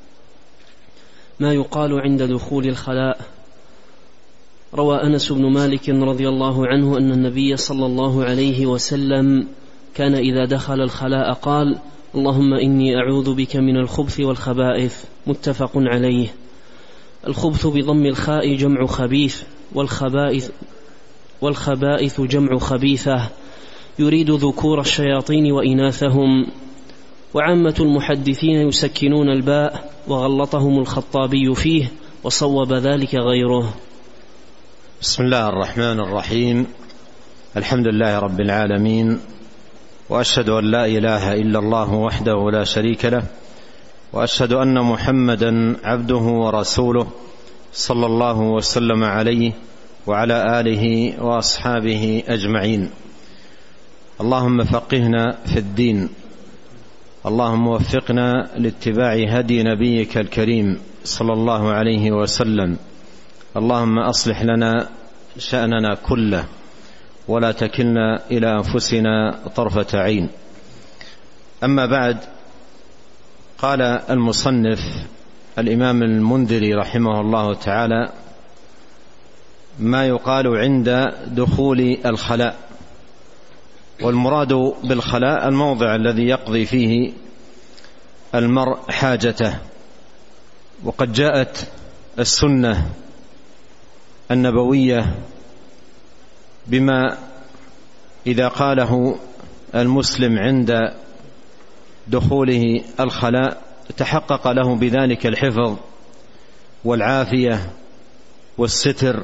ما يقال عند دخول الخلاء. روى أنس بن مالك رضي الله عنه أن النبي صلى الله عليه وسلم كان إذا دخل الخلاء قال: اللهم إني أعوذ بك من الخبث والخبائث. متفق عليه. الخبث بضم الخاء جمع خبيث، والخبائث والخبائث جمع خبيثة يريد ذكور الشياطين وإناثهم، وعامة المحدثين يسكنون الباء وغلطهم الخطابي فيه وصوب ذلك غيره. بسم الله الرحمن الرحيم. الحمد لله رب العالمين، وأشهد أن لا إله إلا الله وحده لا شريك له، وأشهد أن محمدا عبده ورسوله صلى الله وسلم عليه وعلى آله وأصحابه أجمعين. اللهم فقهنا في الدين، اللهم وفقنا لاتباع هدي نبيك الكريم صلى الله عليه وسلم. اللهم أصلح لنا شأننا كله ولا تكلنا إلى أنفسنا طرفة عين. أما بعد، قال المصنف الإمام المنذري رحمه الله تعالى: ما يقال عند دخول الخلاء. والمراد بالخلاء الموضع الذي يقضي فيه المرء حاجته. وقد جاءت السنة النبوية بما إذا قاله المسلم عند دخوله الخلاء تحقق له بذلك الحفظ والعافية والستر.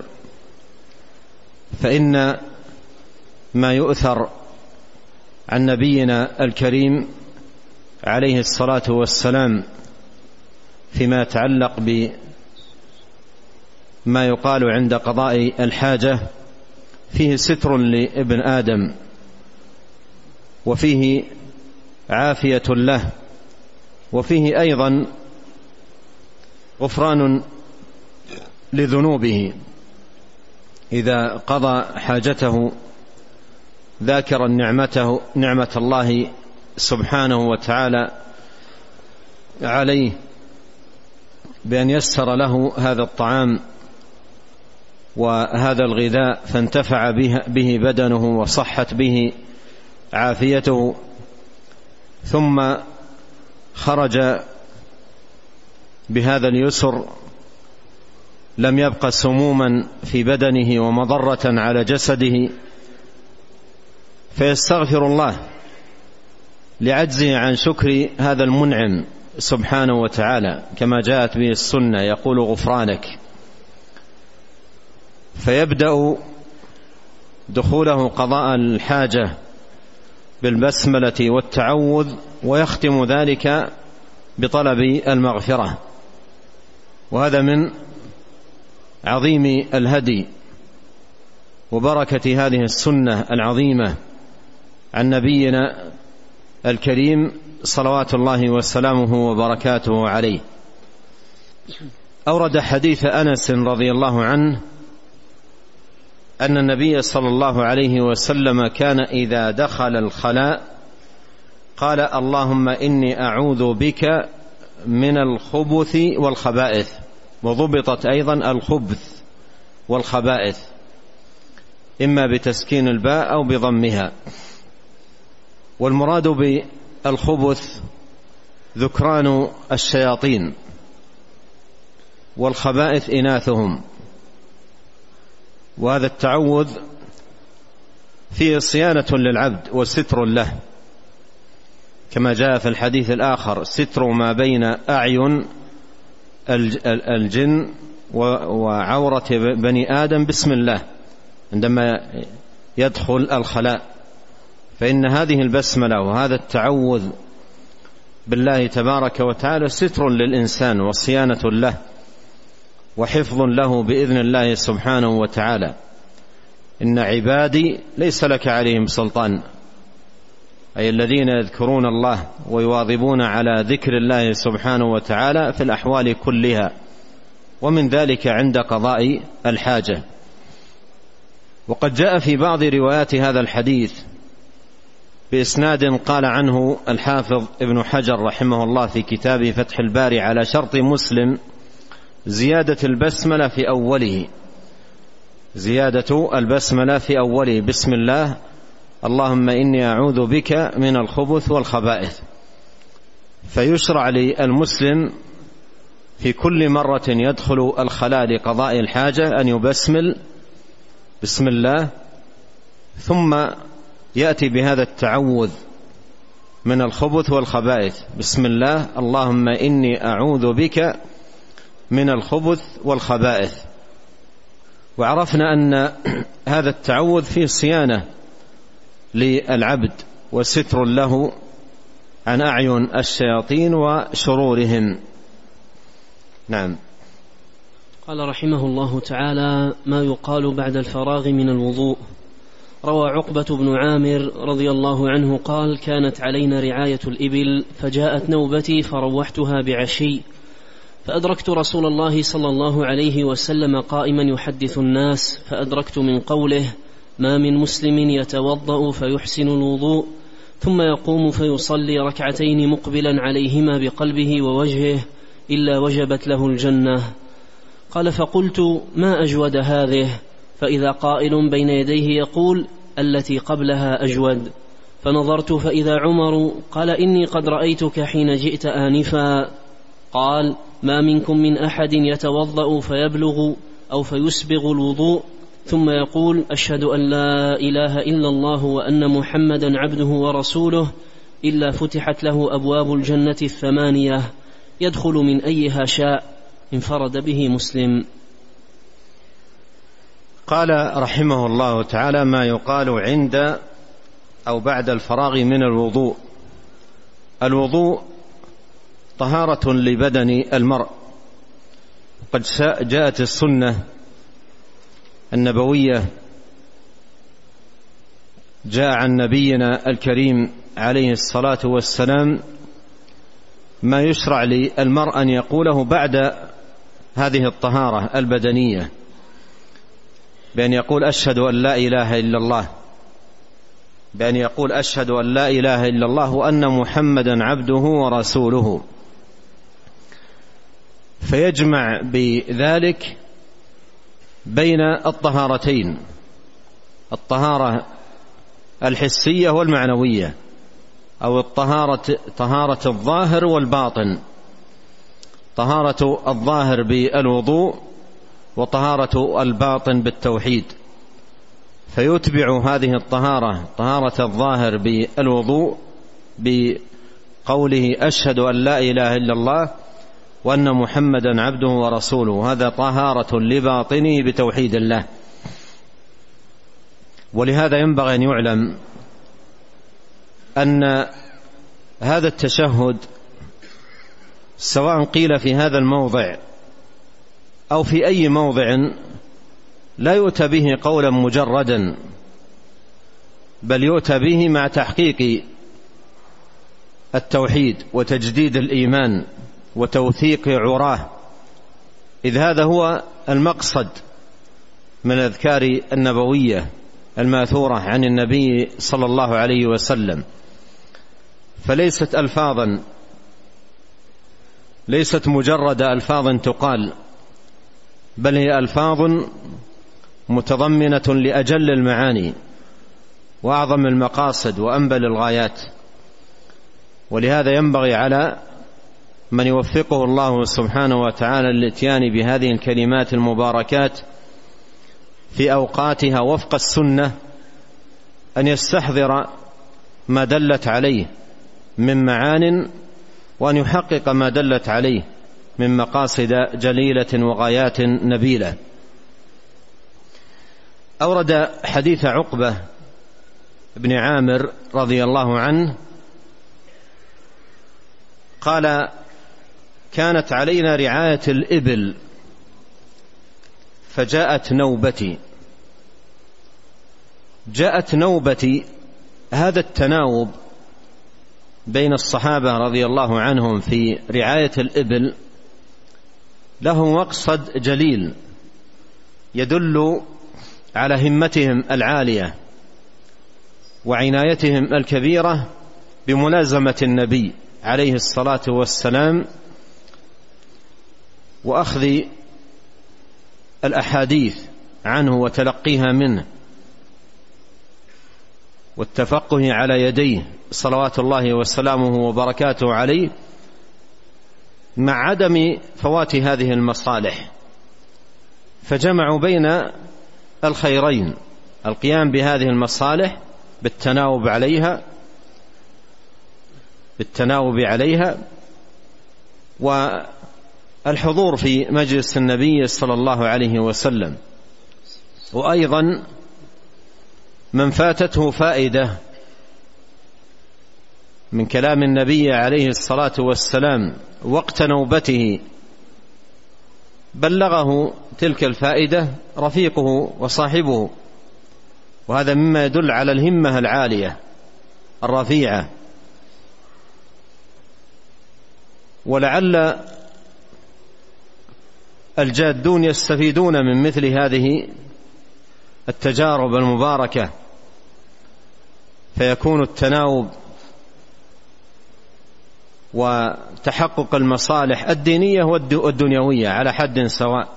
فإن ما يؤثر عن نبينا الكريم عليه الصلاة والسلام فيما يتعلق بما يقال عند قضاء الحاجة فيه ستر لابن آدم، وفيه عافية له، وفيه أيضا غفران لذنوبه إذا قضى حاجته ذاكرا نعمة الله سبحانه وتعالى عليه بأن يسر له هذا الطعام وهذا الغذاء فانتفع به بدنه وصحت به عافيته، ثم خرج بهذا اليسر لم يبق سموما في بدنه ومضرة على جسده، فيستغفر الله لعجزه عن شكر هذا المنعم سبحانه وتعالى كما جاءت به السنة، يقول غفرانك. فيبدأ دخوله قضاء الحاجة بالبسملة والتعوذ، ويختم ذلك بطلب المغفرة. وهذا من عظيم الهدي وبركة هذه السنة العظيمة عن نبينا الكريم صلوات الله وسلامه وبركاته عليه. أورد حديث أنس رضي الله عنه أن النبي صلى الله عليه وسلم كان إذا دخل الخلاء قال: اللهم إني أعوذ بك من الخبث والخبائث. وضبطت أيضا الخبث والخبائث إما بتسكين الباء أو بضمها. والمراد بالخبث ذكران الشياطين، والخبائث إناثهم. وهذا التعوذ فيه صيانة للعبد وستر له، كما جاء في الحديث الآخر: ستر ما بين أعين الجن وعورة بني آدم بسم الله عندما يدخل الخلاء. فإن هذه البسملة وهذا التعوذ بالله تبارك وتعالى ستر للإنسان وصيانة له وحفظ له بإذن الله سبحانه وتعالى. إن عبادي ليس لك عليهم سلطان، أي الذين يذكرون الله ويواظبون على ذكر الله سبحانه وتعالى في الأحوال كلها، ومن ذلك عند قضاء الحاجة. وقد جاء في بعض روايات هذا الحديث بإسناد قال عنه الحافظ ابن حجر رحمه الله في كتابه فتح الباري على شرط مسلم زيادة البسملة في أوله، زيادة البسملة في أوله: بسم الله اللهم إني أعوذ بك من الخبث والخبائث. فيشرع للمسلم في كل مرة يدخل الخلاء لقضاء الحاجة أن يبسمل بسم الله ثم يأتي بهذا التعوذ من الخبث والخبائث: بسم الله اللهم إني أعوذ بك من الخبث والخبائث. وعرفنا أن هذا التعوذ فيه صيانة للعبد وستر له عن أعين الشياطين وشرورهم. نعم. قال رحمه الله تعالى: ما يقال بعد الفراغ من الوضوء. روى عقبة بن عامر رضي الله عنه قال: كانت علينا رعاية الإبل، فجاءت نوبتي فروحتها بعشي، فأدركت رسول الله صلى الله عليه وسلم قائما يحدث الناس، فأدركت من قوله: ما من مسلم يتوضأ فيحسن الوضوء ثم يقوم فيصلي ركعتين مقبلا عليهما بقلبه ووجهه إلا وجبت له الجنة. قال: فقلت: ما أجود هذه؟ فإذا قائل بين يديه يقول: التي قبلها أجود. فنظرت فإذا عمر، قال: إني قد رأيتك حين جئت آنفا. قال: ما منكم من أحد يتوضأ فيبلغ أو فيسبغ الوضوء ثم يقول: أشهد أن لا إله إلا الله وأن محمدا عبده ورسوله، إلا فتحت له أبواب الجنة 8 يدخل من أيها شاء. انفرد به مسلم. قال رحمه الله تعالى: ما يقال عند أو بعد الفراغ من الوضوء. الوضوء طهارة لبدن المرء، قد جاءت السنة النبوية، جاء عن نبينا الكريم عليه الصلاة والسلام ما يشرع للمرء أن يقوله بعد هذه الطهارة البدنية، بأن يقول: أشهد أن لا إله إلا الله، بأن يقول: أشهد أن لا إله إلا الله وأن محمدا عبده ورسوله، فيجمع بذلك بين الطهارتين: الطهارة الحسية والمعنوية، أو طهارة الظاهر والباطن، طهارة الظاهر بالوضوء وطهارة الباطن بالتوحيد. فيتبع هذه الطهارة طهارة الظاهر بالوضوء بقوله: أشهد أن لا إله إلا الله وأن محمدا عبده ورسوله، هذا طهارة لباطنه بتوحيد الله. ولهذا ينبغي أن يعلم أن هذا التشهد سواء قيل في هذا الموضع أو في أي موضع لا يؤتى به قولا مجردا، بل يؤتى به مع تحقيق التوحيد وتجديد الإيمان وتوثيق عراه، إذ هذا هو المقصد من الأذكار النبوية الماثورة عن النبي صلى الله عليه وسلم. فليست ألفاظا، ليست مجرد ألفاظ تقال، بل هي ألفاظ متضمنة لأجل المعاني وأعظم المقاصد وأنبل الغايات. ولهذا ينبغي على من يوفقه الله سبحانه وتعالى للإتيان بهذه الكلمات المباركات في أوقاتها وفق السنة أن يستحضر ما دلت عليه من معان، وأن يحقق ما دلت عليه من مقاصد جليلة وغايات نبيلة. أورد حديث عقبة بن عامر رضي الله عنه قال: كانت علينا رعاية الإبل فجاءت نوبتي. جاءت نوبتي، هذا التناوب بين الصحابة رضي الله عنهم في رعاية الإبل له مقصد جليل يدل على همتهم العالية وعنايتهم الكبيرة بملازمة النبي عليه الصلاة والسلام وأخذ الأحاديث عنه وتلقيها منه والتفقه على يديه صلوات الله وسلامه وبركاته عليه، مع عدم فوات هذه المصالح، فجمعوا بين الخيرين: القيام بهذه المصالح بالتناوب عليها والحضور في مجلس النبي صلى الله عليه وسلم. وأيضا من فاتته فائدة من كلام النبي عليه الصلاة والسلام وقت نوبته بلغه تلك الفائدة رفيقه وصاحبه، وهذا مما يدل على الهمة العالية الرفيعة. ولعل الجادون يستفيدون من مثل هذه التجارب المباركة، فيكون التناوب وتحقق المصالح الدينية والدنيوية على حد سواء.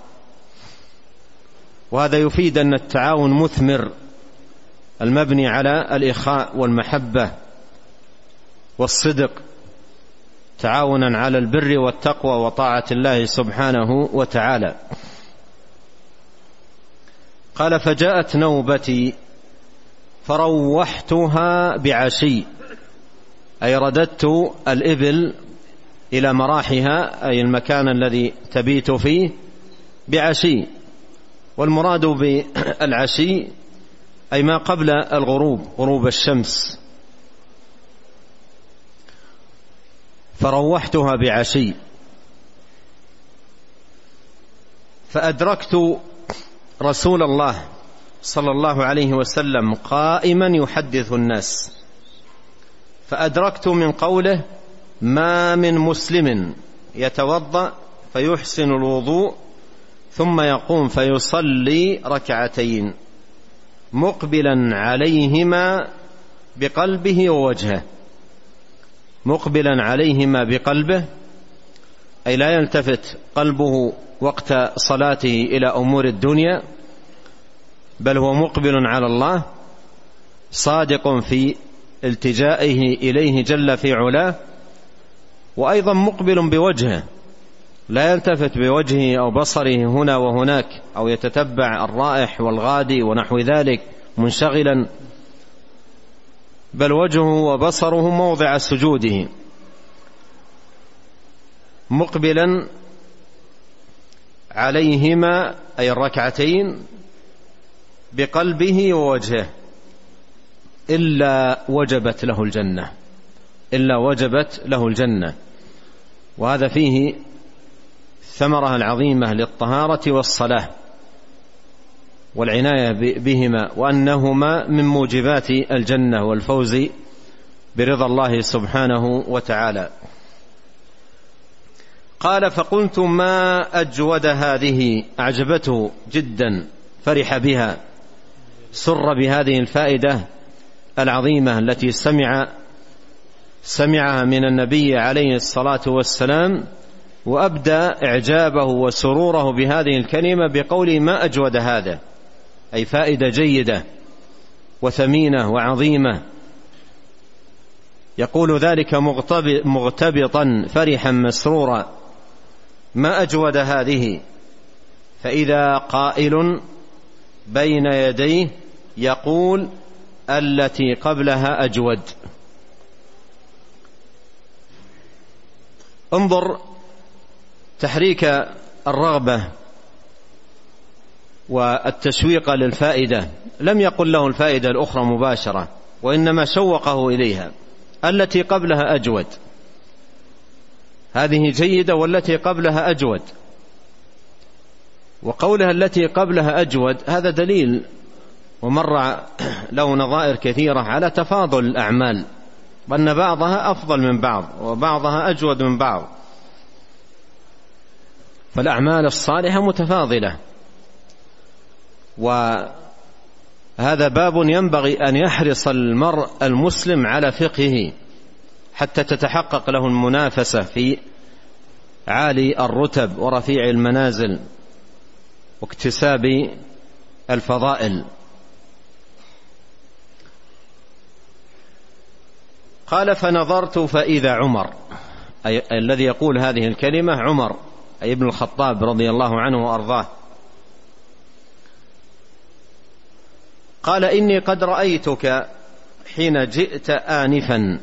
وهذا يفيد أن التعاون مثمر المبني على الإخاء والمحبة والصدق، تعاونا على البر والتقوى وطاعة الله سبحانه وتعالى. قال: فجاءت نوبتي فروحتها بعشي، أي رددت الإبل إلى مراحها، أي المكان الذي تبيت فيه، بعشي. والمراد بالعشي أي ما قبل الغروب، غروب الشمس. فروحتها بعشي فأدركت رسول الله صلى الله عليه وسلم قائما يحدث الناس، فأدركت من قوله: ما من مسلم يتوضأ فيحسن الوضوء ثم يقوم فيصلي ركعتين مقبلا عليهما بقلبه ووجهه. مقبلا عليهما بقلبه أي لا يلتفت قلبه وقت صلاته إلى أمور الدنيا، بل هو مقبل على الله، صادق في التجائه إليه جل في علاه. وأيضا مقبل بوجهه، لا يلتفت بوجهه أو بصره هنا وهناك، أو يتتبع الرائح والغادي ونحو ذلك منشغلا، بل وجهه وبصره موضع سجوده، مقبلا عليهما أي الركعتين بقلبه ووجهه، إلا وجبت له الجنة. وهذا فيه ثمرة العظيمة للطهارة والصلاة والعناية بهما، وأنهما من موجبات الجنة والفوز برضا الله سبحانه وتعالى. قال: فقلت: ما أجود هذه، أعجبته جدا، فرح بها، سر بهذه الفائدة العظيمة التي سمعها من النبي عليه الصلاة والسلام، وأبدى إعجابه وسروره بهذه الكلمة بقوله: ما أجود هذا، أي فائدة جيدة وثمينة وعظيمة. يقول ذلك مغتبطا فرحا مسرورا: ما أجود هذه. فإذا قائل بين يديه يقول: التي قبلها أجود. انظر تحريك الرغبة والتشويق للفائدة، لم يقل له الفائدة الأخرى مباشرة، وإنما شوقه إليها. التي قبلها أجود، هذه جيدة والتي قبلها أجود. وقولها التي قبلها أجود هذا دليل، ومر له نظائر كثيرة على تفاضل الأعمال، وأن بعضها أفضل من بعض وبعضها أجود من بعض، فالأعمال الصالحة متفاضلة. وهذا باب ينبغي أن يحرص المرء المسلم على فقهه حتى تتحقق له المنافسة في عالي الرتب ورفيع المنازل واكتساب الفضائل. قال: فنظرت فإذا عمر، أي الذي يقول هذه الكلمة عمر أي ابن الخطاب رضي الله عنه وأرضاه. قال إني قد رأيتك حين جئت آنفا.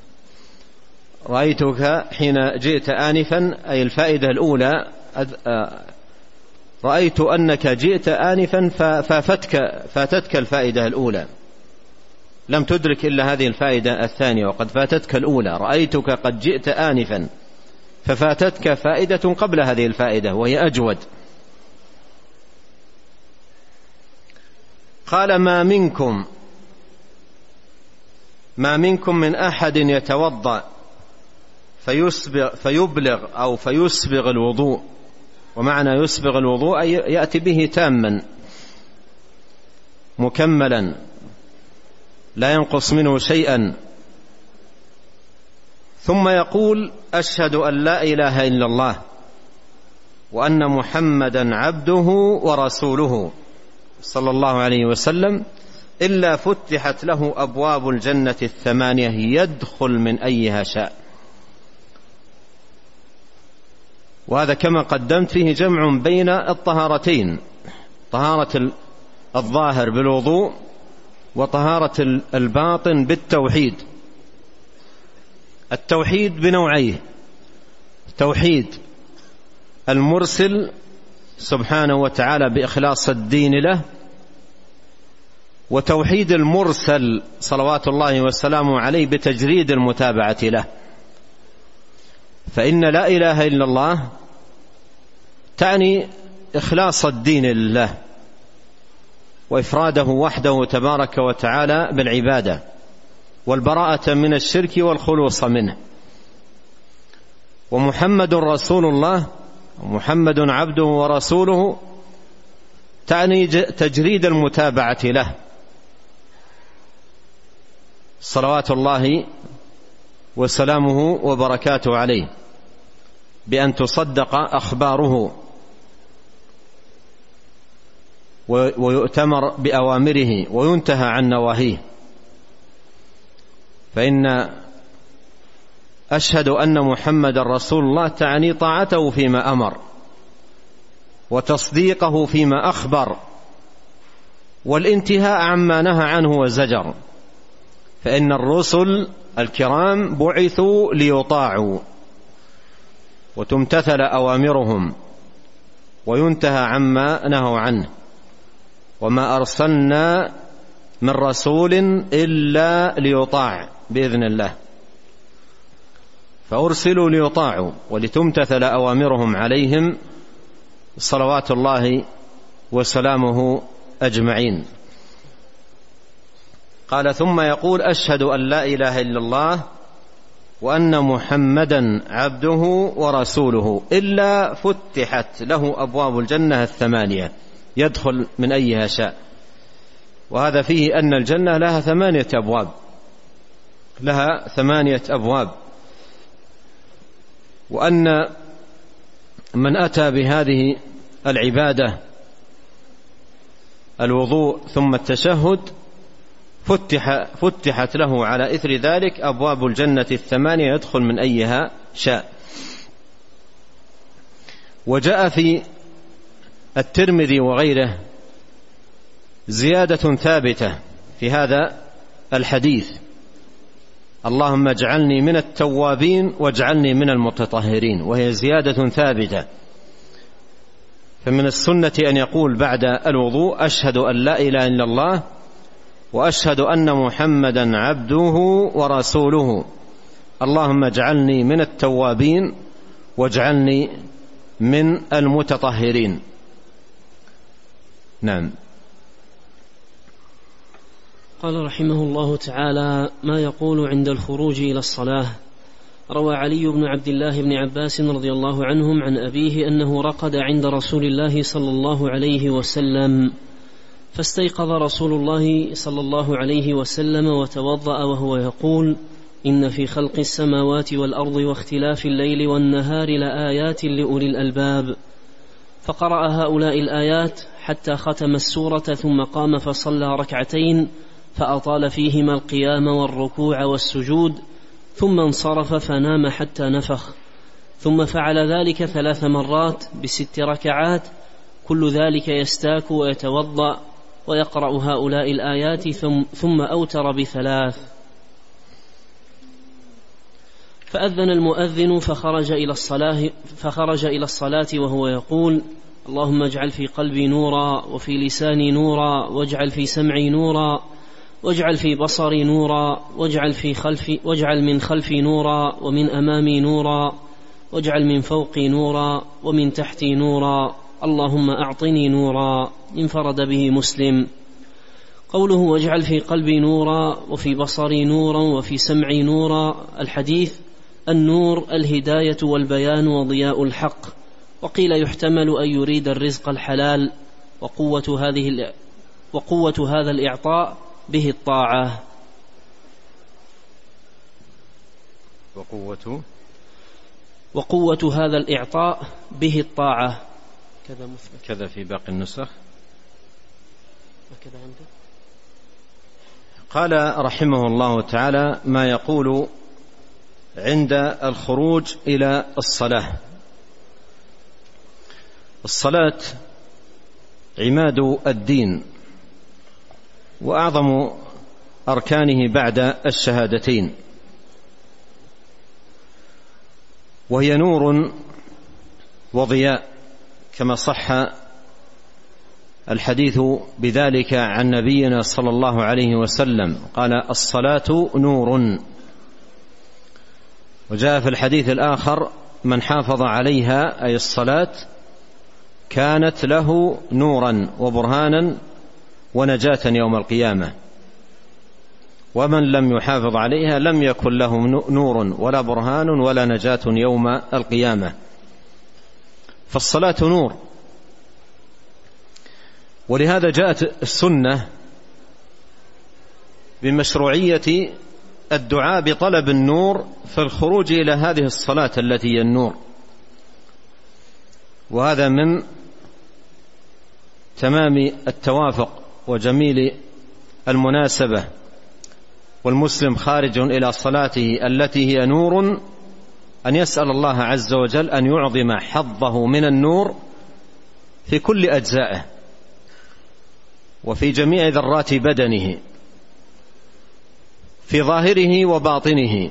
رأيتك حين جئت آنفا أي الفائدة الأولى، رأيت أنك جئت آنفا فاتتك الفائدة الأولى، لم تدرك إلا هذه الفائدة الثانية وقد فاتتك الأولى. رأيتك قد جئت آنفا ففاتتك فائدة قبل هذه الفائدة وهي أجود. قال ما منكم من أحد يتوضأ فيبلغ أو فيسبغ الوضوء، ومعنى يسبغ الوضوء أي يأتي به تاما مكملا لا ينقص منه شيئا، ثم يقول أشهد أن لا إله إلا الله وأن محمدا عبده ورسوله صلى الله عليه وسلم، إلا فتحت له أبواب الجنة 8 يدخل من أيها شاء. وهذا كما قدمت فيه جمع بين الطهارتين، طهارة الظاهر بالوضوء وطهارة الباطن بالتوحيد. التوحيد بنوعيه: توحيد المرسل سبحانه وتعالى بإخلاص الدين له، وتوحيد المرسل صلوات الله وسلامه عليه بتجريد المتابعة له. فإن لا إله إلا الله تعني إخلاص الدين لله وإفراده وحده تبارك وتعالى بالعبادة والبراءة من الشرك والخلوص منه. ومحمد رسول الله ومحمد عبده ورسوله تعني تجريد المتابعة له صلوات الله وسلامه وبركاته عليه، بأن تصدق أخباره ويؤتمر بأوامره وينتهى عن نواهيه. فإن أشهد أن محمد رسول الله تعني طاعته فيما أمر وتصديقه فيما أخبر والانتهاء عما نهى عنه وزجر. فإن الرسل الكرام بعثوا ليطاعوا وتمتثل أوامرهم وينتهى عما نهوا عنه، وما أرسلنا من رسول إلا ليطاع بإذن الله، فأرسلوا ليطاعوا ولتمتثل أوامرهم عليهم صلوات الله وسلامه أجمعين. قال ثم يقول أشهد أن لا إله إلا الله وأن محمدا عبده ورسوله، إلا فتحت له أبواب الجنة 8 يدخل من أيها شاء. وهذا فيه أن الجنة لها 8 أبواب، لها 8 أبواب، وأن من أتى بهذه العبادة الوضوء ثم التشهد فتحت له على إثر ذلك أبواب الجنة 8 يدخل من أيها شاء. وجاء في الترمذي وغيره زيادة ثابتة في هذا الحديث: اللهم اجعلني من التوابين واجعلني من المتطهرين، وهي زيادة ثابتة. فمن السنة أن يقول بعد الوضوء أشهد أن لا إله إلا الله وأشهد أن محمدا عبده ورسوله، اللهم اجعلني من التوابين واجعلني من المتطهرين. نعم. قال رحمه الله تعالى: ما يقول عند الخروج إلى الصلاة. روى علي بن عبد الله بن عباس رضي الله عنهم عن أبيه أنه رقد عند رسول الله صلى الله عليه وسلم، فاستيقظ رسول الله صلى الله عليه وسلم وتوضأ وهو يقول: إن في خلق السماوات والأرض واختلاف الليل والنهار لآيات لأولي الألباب. فقرأ هؤلاء الآيات حتى ختم السورة، ثم قام فصلى ركعتين فأطال فيهما القيام والركوع والسجود، ثم انصرف فنام حتى نفخ، ثم فعل ذلك 3 مرات ب6 ركعات، كل ذلك يستاك ويتوضأ ويقرأ هؤلاء الآيات ثم أوتر ب3. فأذن المؤذن فخرج إلى الصلاة وهو يقول: اللهم اجعل في قلبي نورا، وفي لساني نورا، واجعل في سمعي نورا، واجعل في بصري نورا، واجعل من خلفي نورا، ومن أمامي نورا، واجعل من فوقي نورا، ومن تحتي نورا، اللهم أعطني نورا. انفرد به مسلم. قوله واجعل في قلبي نورا، وفي بصري نورا، وفي سمعي نورا، الحديث النور الهداية والبيان وضياء الحق. وقيل يحتمل أن يريد الرزق الحلال، وقوة هذا الإعطاء به الطاعة. وقوة هذا الإعطاء به الطاعة. كذا في باقي النسخ. قال رحمه الله تعالى: ما يقول عند الخروج إلى الصلاة. الصلاة عماد الدين وأعظم أركانه بعد الشهادتين، وهي نور وضياء، كما صح الحديث بذلك عن نبينا صلى الله عليه وسلم قال: الصلاة نور. وجاء في الحديث الآخر: من حافظ عليها، أي الصلاة، كانت له نورا وبرهانا ونجاة يوم القيامة، ومن لم يحافظ عليها لم يكن له نور ولا برهان ولا نجاة يوم القيامة. فالصلاة نور، ولهذا جاءت السنة بمشروعية الدعاء بطلب النور في الخروج إلى هذه الصلاة التي هي النور. وهذا من تمام التوافق وجميل المناسبة، والمسلم خارج إلى صلاته التي هي نور أن يسأل الله عز وجل أن يعظم حظه من النور في كل أجزائه وفي جميع ذرات بدنه، في ظاهره وباطنه،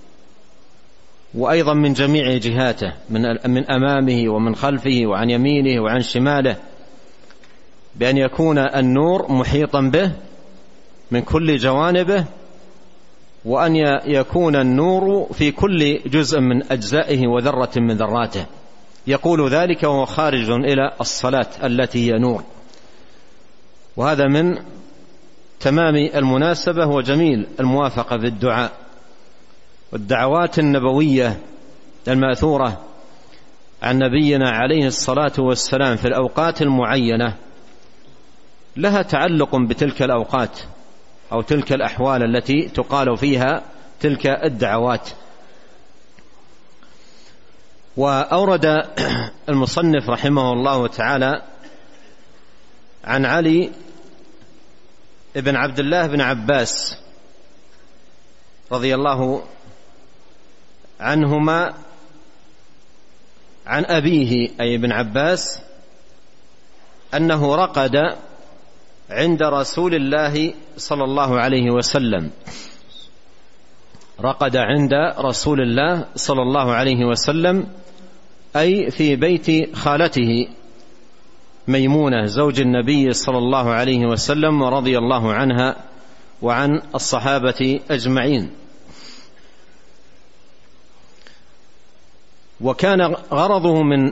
وأيضا من جميع جهاته، من أمامه ومن خلفه وعن يمينه وعن شماله، بأن يكون النور محيطا به من كل جوانبه، وأن يكون النور في كل جزء من أجزائه وذرة من ذراته. يقول ذلك وهو خارج إلى الصلاة التي هي نور. وهذا من تمام المناسبة وجميل الموافقة في الدعاء. والدعوات النبوية المأثورة عن نبينا عليه الصلاة والسلام في الأوقات المعينة لها تعلق بتلك الأوقات أو تلك الأحوال التي تقال فيها تلك الدعوات. وأورد المصنف رحمه الله تعالى عن علي ابن عبد الله بن عباس رضي الله عنهما عن أبيه أي ابن عباس أنه رقد عند رسول الله صلى الله عليه وسلم، رقد عند رسول الله صلى الله عليه وسلم أي في بيت خالته ميمونة زوج النبي صلى الله عليه وسلم ورضي الله عنها وعن الصحابة أجمعين. وكان غرضه من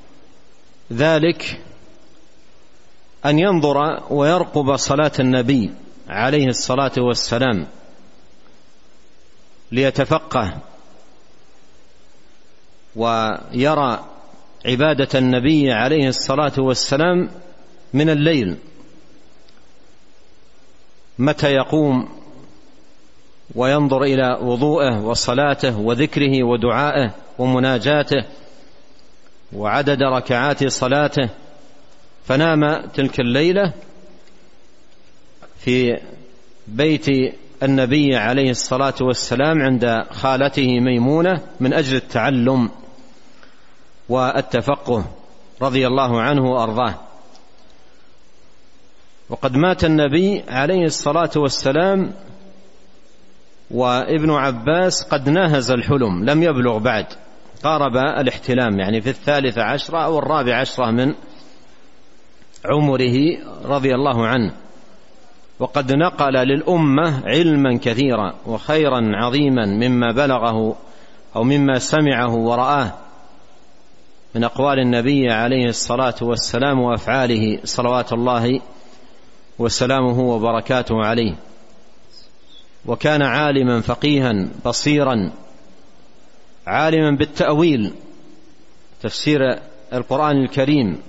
ذلك أن ينظر ويرقب صلاة النبي عليه الصلاة والسلام ليتفقه ويرى عبادة النبي عليه الصلاة والسلام من الليل، متى يقوم، وينظر إلى وضوءه وصلاته وذكره ودعائه ومناجاته وعدد ركعات صلاته. فنام تلك الليلة في بيت النبي عليه الصلاة والسلام عند خالته ميمونة من أجل التعلم والتفقه رضي الله عنه وأرضاه. وقد مات النبي عليه الصلاة والسلام وابن عباس قد ناهز الحلم، لم يبلغ بعد، قارب الاحتلام، يعني في 13 أو 14 من عمره رضي الله عنه، وقد نقل للأمة علما كثيرا وخيرا عظيما مما بلغه أو مما سمعه ورآه من أقوال النبي عليه الصلاة والسلام وأفعاله صلوات الله وسلامه وبركاته عليه. وكان عالما فقيها بصيرا، عالما بالتأويل، تفسير القرآن الكريم،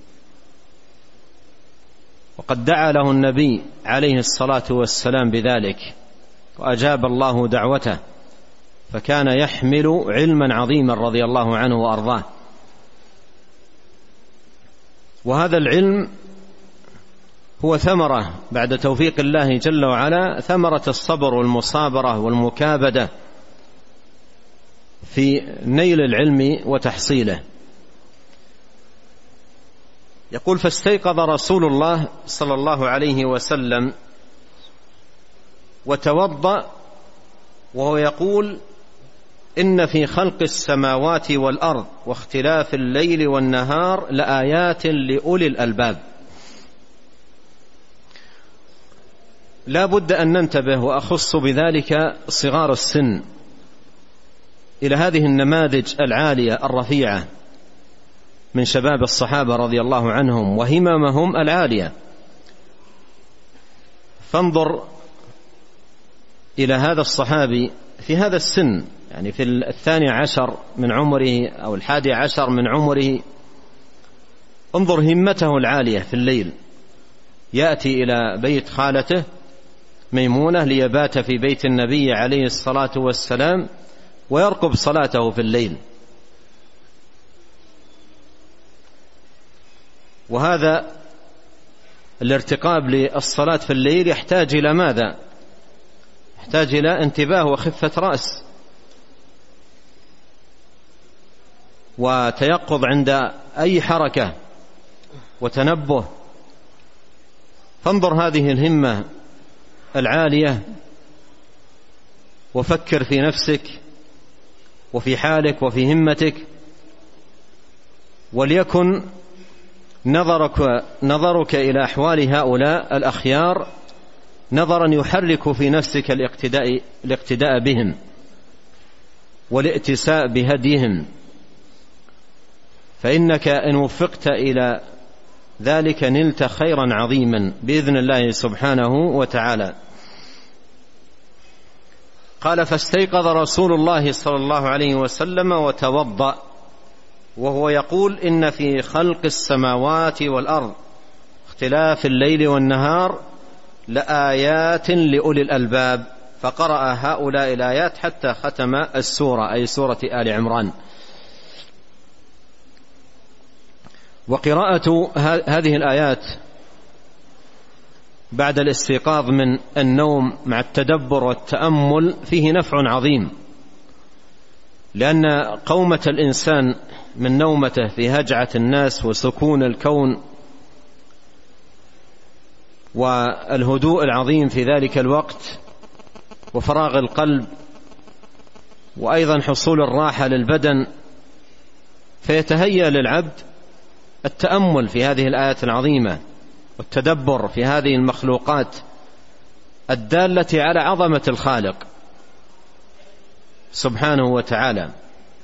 وقد دعا له النبي عليه الصلاة والسلام بذلك وأجاب الله دعوته، فكان يحمل علما عظيما رضي الله عنه وأرضاه. وهذا العلم هو ثمرة بعد توفيق الله جل وعلا، ثمرة الصبر والمصابرة والمكابدة في نيل العلم وتحصيله. يقول: فاستيقظ رسول الله صلى الله عليه وسلم وتوضأ وهو يقول: إن في خلق السماوات والأرض واختلاف الليل والنهار لآيات لأولي الألباب. لا بد أن ننتبه، وأخص بذلك صغار السن، إلى هذه النماذج العالية الرفيعة من شباب الصحابة رضي الله عنهم وهممهم العالية. فانظر إلى هذا الصحابي في هذا السن، يعني في 12 من عمره أو 11 من عمره، انظر همته العالية في الليل، يأتي إلى بيت خالته ميمونة ليبات في بيت النبي عليه الصلاة والسلام ويرقب صلاته في الليل. وهذا الارتقاب للصلاة في الليل يحتاج إلى ماذا؟ يحتاج إلى انتباه وخفة رأس وتيقظ عند أي حركة وتنبه. فانظر هذه الهمة العالية وفكر في نفسك وفي حالك وفي همتك، وليكن نظرك إلى أحوال هؤلاء الأخيار نظرا يحرك في نفسك الاقتداء بهم والائتساء بهديهم، فإنك إن وفقت إلى ذلك نلت خيرا عظيما بإذن الله سبحانه وتعالى. قال: فاستيقظ رسول الله صلى الله عليه وسلم وتوضأ وهو يقول: إن في خلق السماوات والأرض اختلاف الليل والنهار لآيات لأولي الألباب، فقرأ هؤلاء الآيات حتى ختم السورة، أي سورة آل عمران. وقراءة هذه الآيات بعد الاستيقاظ من النوم مع التدبر والتأمل فيه نفع عظيم، لأن قومة الإنسان من نومته في هجعة الناس وسكون الكون والهدوء العظيم في ذلك الوقت وفراغ القلب وأيضا حصول الراحة للبدن، فيتهيأ للعبد التأمل في هذه الآيات العظيمة والتدبر في هذه المخلوقات الدالة على عظمة الخالق سبحانه وتعالى،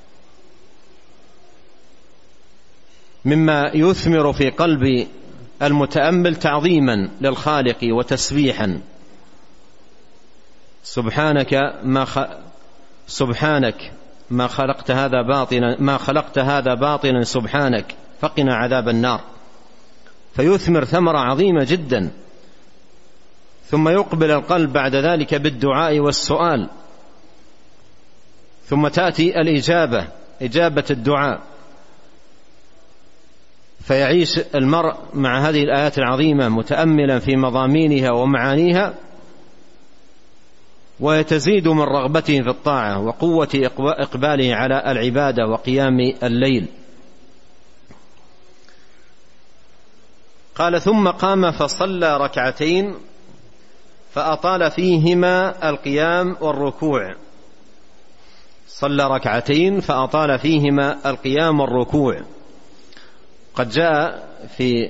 مما يثمر في قلب المتأمل تعظيما للخالق وتسبيحا. سبحانك ما خلقت هذا باطلا سبحانك فقنا عذاب النار، فيثمر ثمرة عظيمة جدا. ثم يقبل القلب بعد ذلك بالدعاء والسؤال، ثم تأتي إجابة الدعاء، فيعيش المرء مع هذه الآيات العظيمة متأملا في مضامينها ومعانيها، ويتزيد من رغبته في الطاعة وقوة إقباله على العبادة وقيام الليل. قال: ثم قام فصلى ركعتين فأطال فيهما القيام والركوع. صلى ركعتين فأطال فيهما القيام والركوع. قد جاء في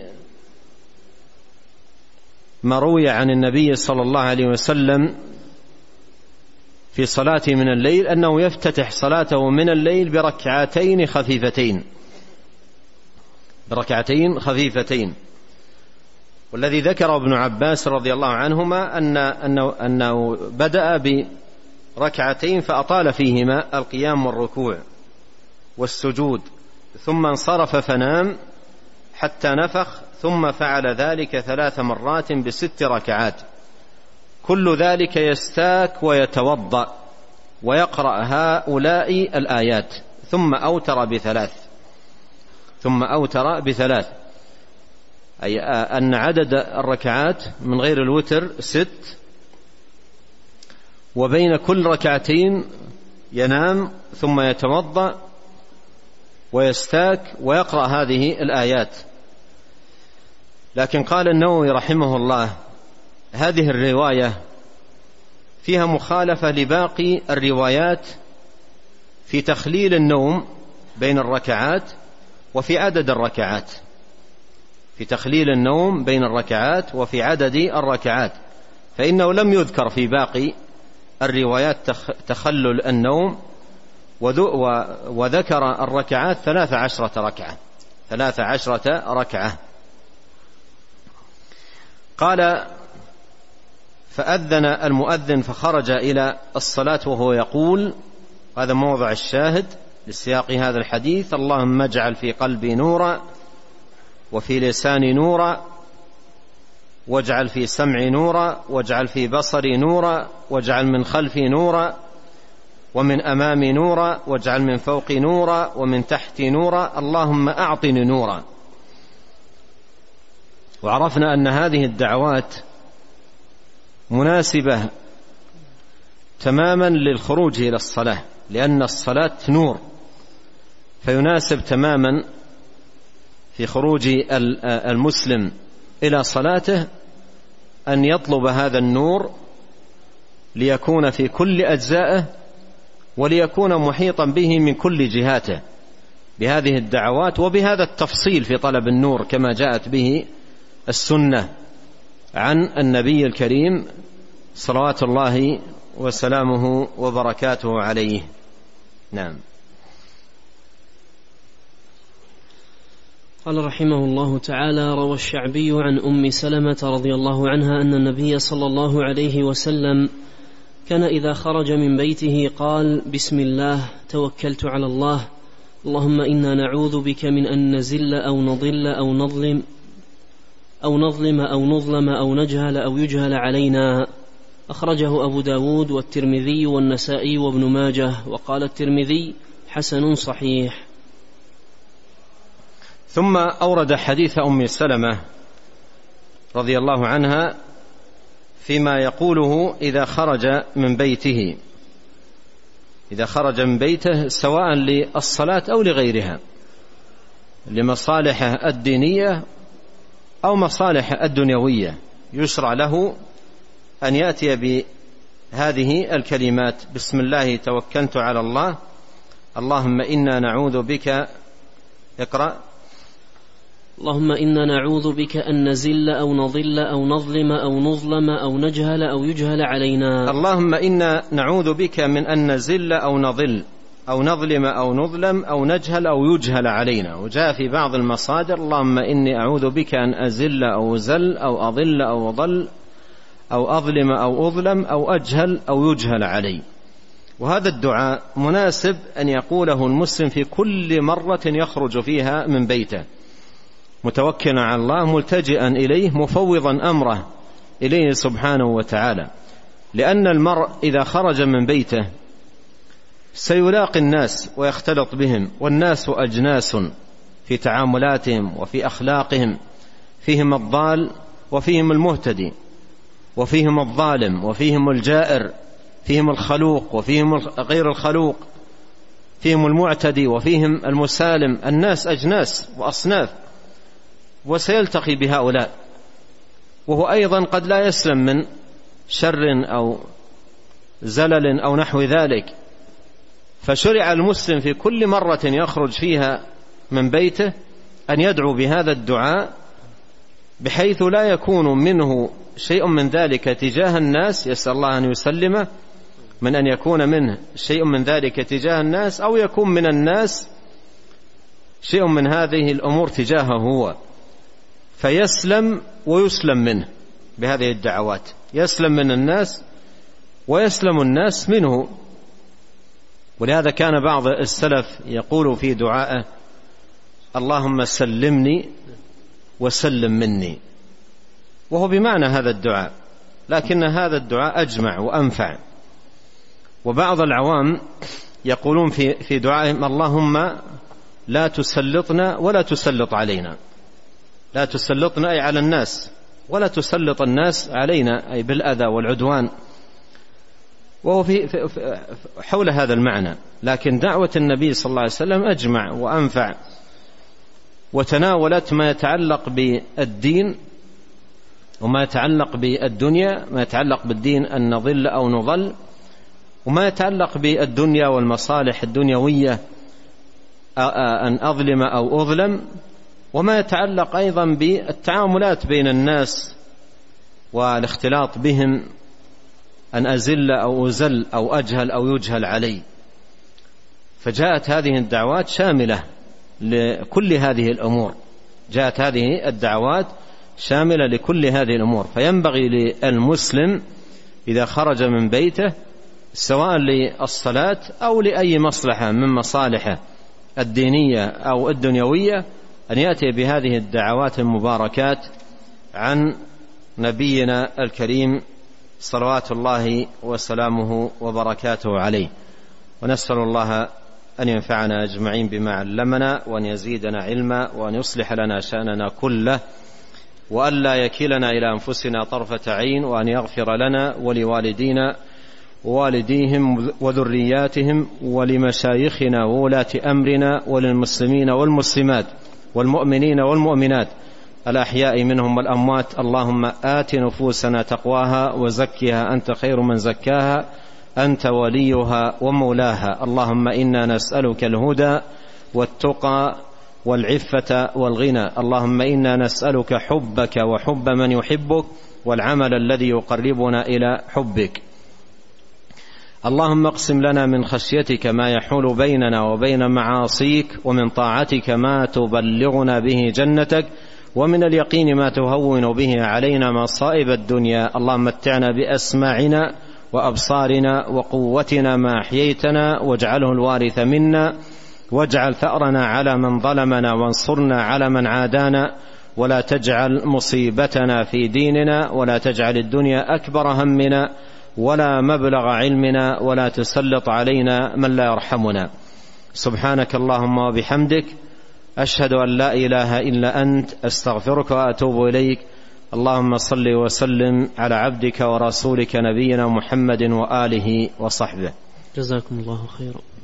ما روي عن النبي صلى الله عليه وسلم في صلاته من الليل أنه يفتتح صلاته من الليل بركعتين خفيفتين. والذي ذكر ابن عباس رضي الله عنهما أنه بدأ بركعتين فأطال فيهما القيام والركوع والسجود، ثم انصرف فنام حتى نفخ، ثم فعل ذلك 3 مرات ب6 ركعات، كل ذلك يستاك ويتوضأ ويقرأ هؤلاء الآيات، ثم أوتر ب3، أي أن عدد الركعات من غير الوتر 6، وبين كل ركعتين ينام ثم يتوضأ ويستاك ويقرأ هذه الآيات. لكن قال النووي رحمه الله: هذه الرواية فيها مخالفة لباقي الروايات في تخليل النوم بين الركعات وفي عدد الركعات، وفي عدد الركعات، فإنه لم يذكر في باقي الروايات تخلل النوم، وذكر الركعات 13 ركعة. قال: فأذن المؤذن فخرج إلى الصلاة وهو يقول، هذا موضع الشاهد لسياق هذا الحديث: اللهم اجعل في قلبي نورا، وفي لساني نورا، واجعل في سمعي نورا، واجعل في بصري نورا، واجعل من خلفي نورا، ومن أمامي نورا، واجعل من فوقي نورا، ومن تحتي نورا، اللهم أعطني نورا. وعرفنا أن هذه الدعوات مناسبة تماما للخروج إلى الصلاة، لأن الصلاة نور، فيناسب تماما في خروج المسلم إلى صلاته أن يطلب هذا النور ليكون في كل أجزائه، وليكون محيطا به من كل جهاته بهذه الدعوات وبهذا التفصيل في طلب النور كما جاءت به السنة عن النبي الكريم صلوات الله وسلامه وبركاته عليه. نعم. قال رحمه الله تعالى: روى الشعبي عن أم سلمة رضي الله عنها أن النبي صلى الله عليه وسلم كان إذا خرج من بيته قال: بسم الله توكلت على الله، اللهم إنا نعوذ بك من أن نزل أو نضل أو نظلم أو نجهل أو يجهل علينا. أخرجه أبو داود والترمذي والنسائي وابن ماجه، وقال الترمذي: حسن صحيح. ثم أورد حديث أم سلمة رضي الله عنها فيما يقوله إذا خرج من بيته سواء للصلاة أو لغيرها، لمصالحه الدينية أو مصالح الدنيوية، يشرع له أن يأتي بهذه الكلمات: بسم الله توكلت على الله، اللهم إنا نعوذ بك. اقرأ. اللهم إنا نعوذ بك أن نزل أو نضل أو نظلم أو نظلم أو نجهل أو يجهل علينا. اللهم إنا نعوذ بك من أن نزل أو نضل أو نظلم أو نظلم أو نجهل أو يجهل علينا. وجاء في بعض المصادر: اللهم إني أعوذ بك أن أزل أو زل أو أضل أو ضل أو أظلم أو أظلم أو أجهل أو يجهل علي. وهذا الدعاء مناسب أن يقوله المسلم في كل مرة يخرج فيها من بيته، متوكلا على الله، ملتجئا إليه، مفوضا أمره إليه سبحانه وتعالى. لأن المرء إذا خرج من بيته سيلاقي الناس ويختلط بهم، والناس أجناس في تعاملاتهم وفي أخلاقهم، فيهم الضال وفيهم المهتدي، وفيهم الظالم وفيهم الجائر، فيهم الخلوق وفيهم غير الخلوق، فيهم المعتدي وفيهم المسالم. الناس أجناس وأصناف، وسيلتقي بهؤلاء، وهو أيضا قد لا يسلم من شر أو زلل أو نحو ذلك. فشرع المسلم في كل مرة يخرج فيها من بيته أن يدعو بهذا الدعاء، بحيث لا يكون منه شيء من ذلك تجاه الناس، يسأل الله أن يسلمه من أن يكون منه شيء من ذلك تجاه الناس، أو يكون من الناس شيء من هذه الأمور تجاهه هو، فيسلم ويسلم منه بهذه الدعوات، يسلم من الناس ويسلم الناس منه. ولهذا كان بعض السلف يقول في دعائه: اللهم سلمني وسلم مني، وهو بمعنى هذا الدعاء، لكن هذا الدعاء أجمع وأنفع. وبعض العوام يقولون في دعائهم: اللهم لا تسلطنا ولا تسلط علينا. لا تسلطنا أي على الناس، ولا تسلط الناس علينا أي بالأذى والعدوان، وهو في حول هذا المعنى. لكن دعوة النبي صلى الله عليه وسلم أجمع وأنفع، وتناولت ما يتعلق بالدين وما يتعلق بالدنيا، ما يتعلق بالدين أن نضل أو نضل، وما يتعلق بالدنيا والمصالح الدنيوية أن أظلم أو أظلم، وما يتعلق أيضا بالتعاملات بين الناس والاختلاط بهم، أن أزل أو أزل أو أجهل أو يجهل علي. فجاءت هذه الدعوات شاملة لكل هذه الأمور، جاءت هذه الدعوات شاملة لكل هذه الأمور. فينبغي للمسلم إذا خرج من بيته سواء للصلاة أو لأي مصلحة من مصالحه الدينية أو الدنيوية أن يأتي بهذه الدعوات المباركات عن نبينا الكريم صلوات الله وسلامه وبركاته عليه. ونسأل الله أن ينفعنا أجمعين بما علمنا، وأن يزيدنا علما، وأن يصلح لنا شأننا كله، وأن لا يكلنا إلى أنفسنا طرفة عين، وأن يغفر لنا ولوالدينا ووالديهم وذرياتهم ولمشايخنا وولاة أمرنا وللمسلمين والمسلمات والمؤمنين والمؤمنات الأحياء منهم والأموات. اللهم آت نفوسنا تقواها وزكها أنت خير من زكاها، أنت وليها ومولاها. اللهم إنا نسألك الهدى والتقى والعفة والغنى. اللهم إنا نسألك حبك وحب من يحبك والعمل الذي يقربنا إلى حبك. اللهم اقسم لنا من خشيتك ما يحول بيننا وبين معاصيك، ومن طاعتك ما تبلغنا به جنتك، ومن اليقين ما تهون به علينا مصائب الدنيا. اللهم متعنا بأسماعنا وأبصارنا وقوتنا ما أحييتنا، واجعله الوارث منا، واجعل ثأرنا على من ظلمنا، وانصرنا على من عادانا، ولا تجعل مصيبتنا في ديننا، ولا تجعل الدنيا أكبر همنا ولا مبلغ علمنا، ولا تسلط علينا من لا يرحمنا. سبحانك اللهم وبحمدك، أشهد أن لا إله إلا أنت، أستغفرك وأتوب إليك. اللهم صل وسلم على عبدك ورسولك نبينا محمد وآله وصحبه. جزاكم الله خيرا.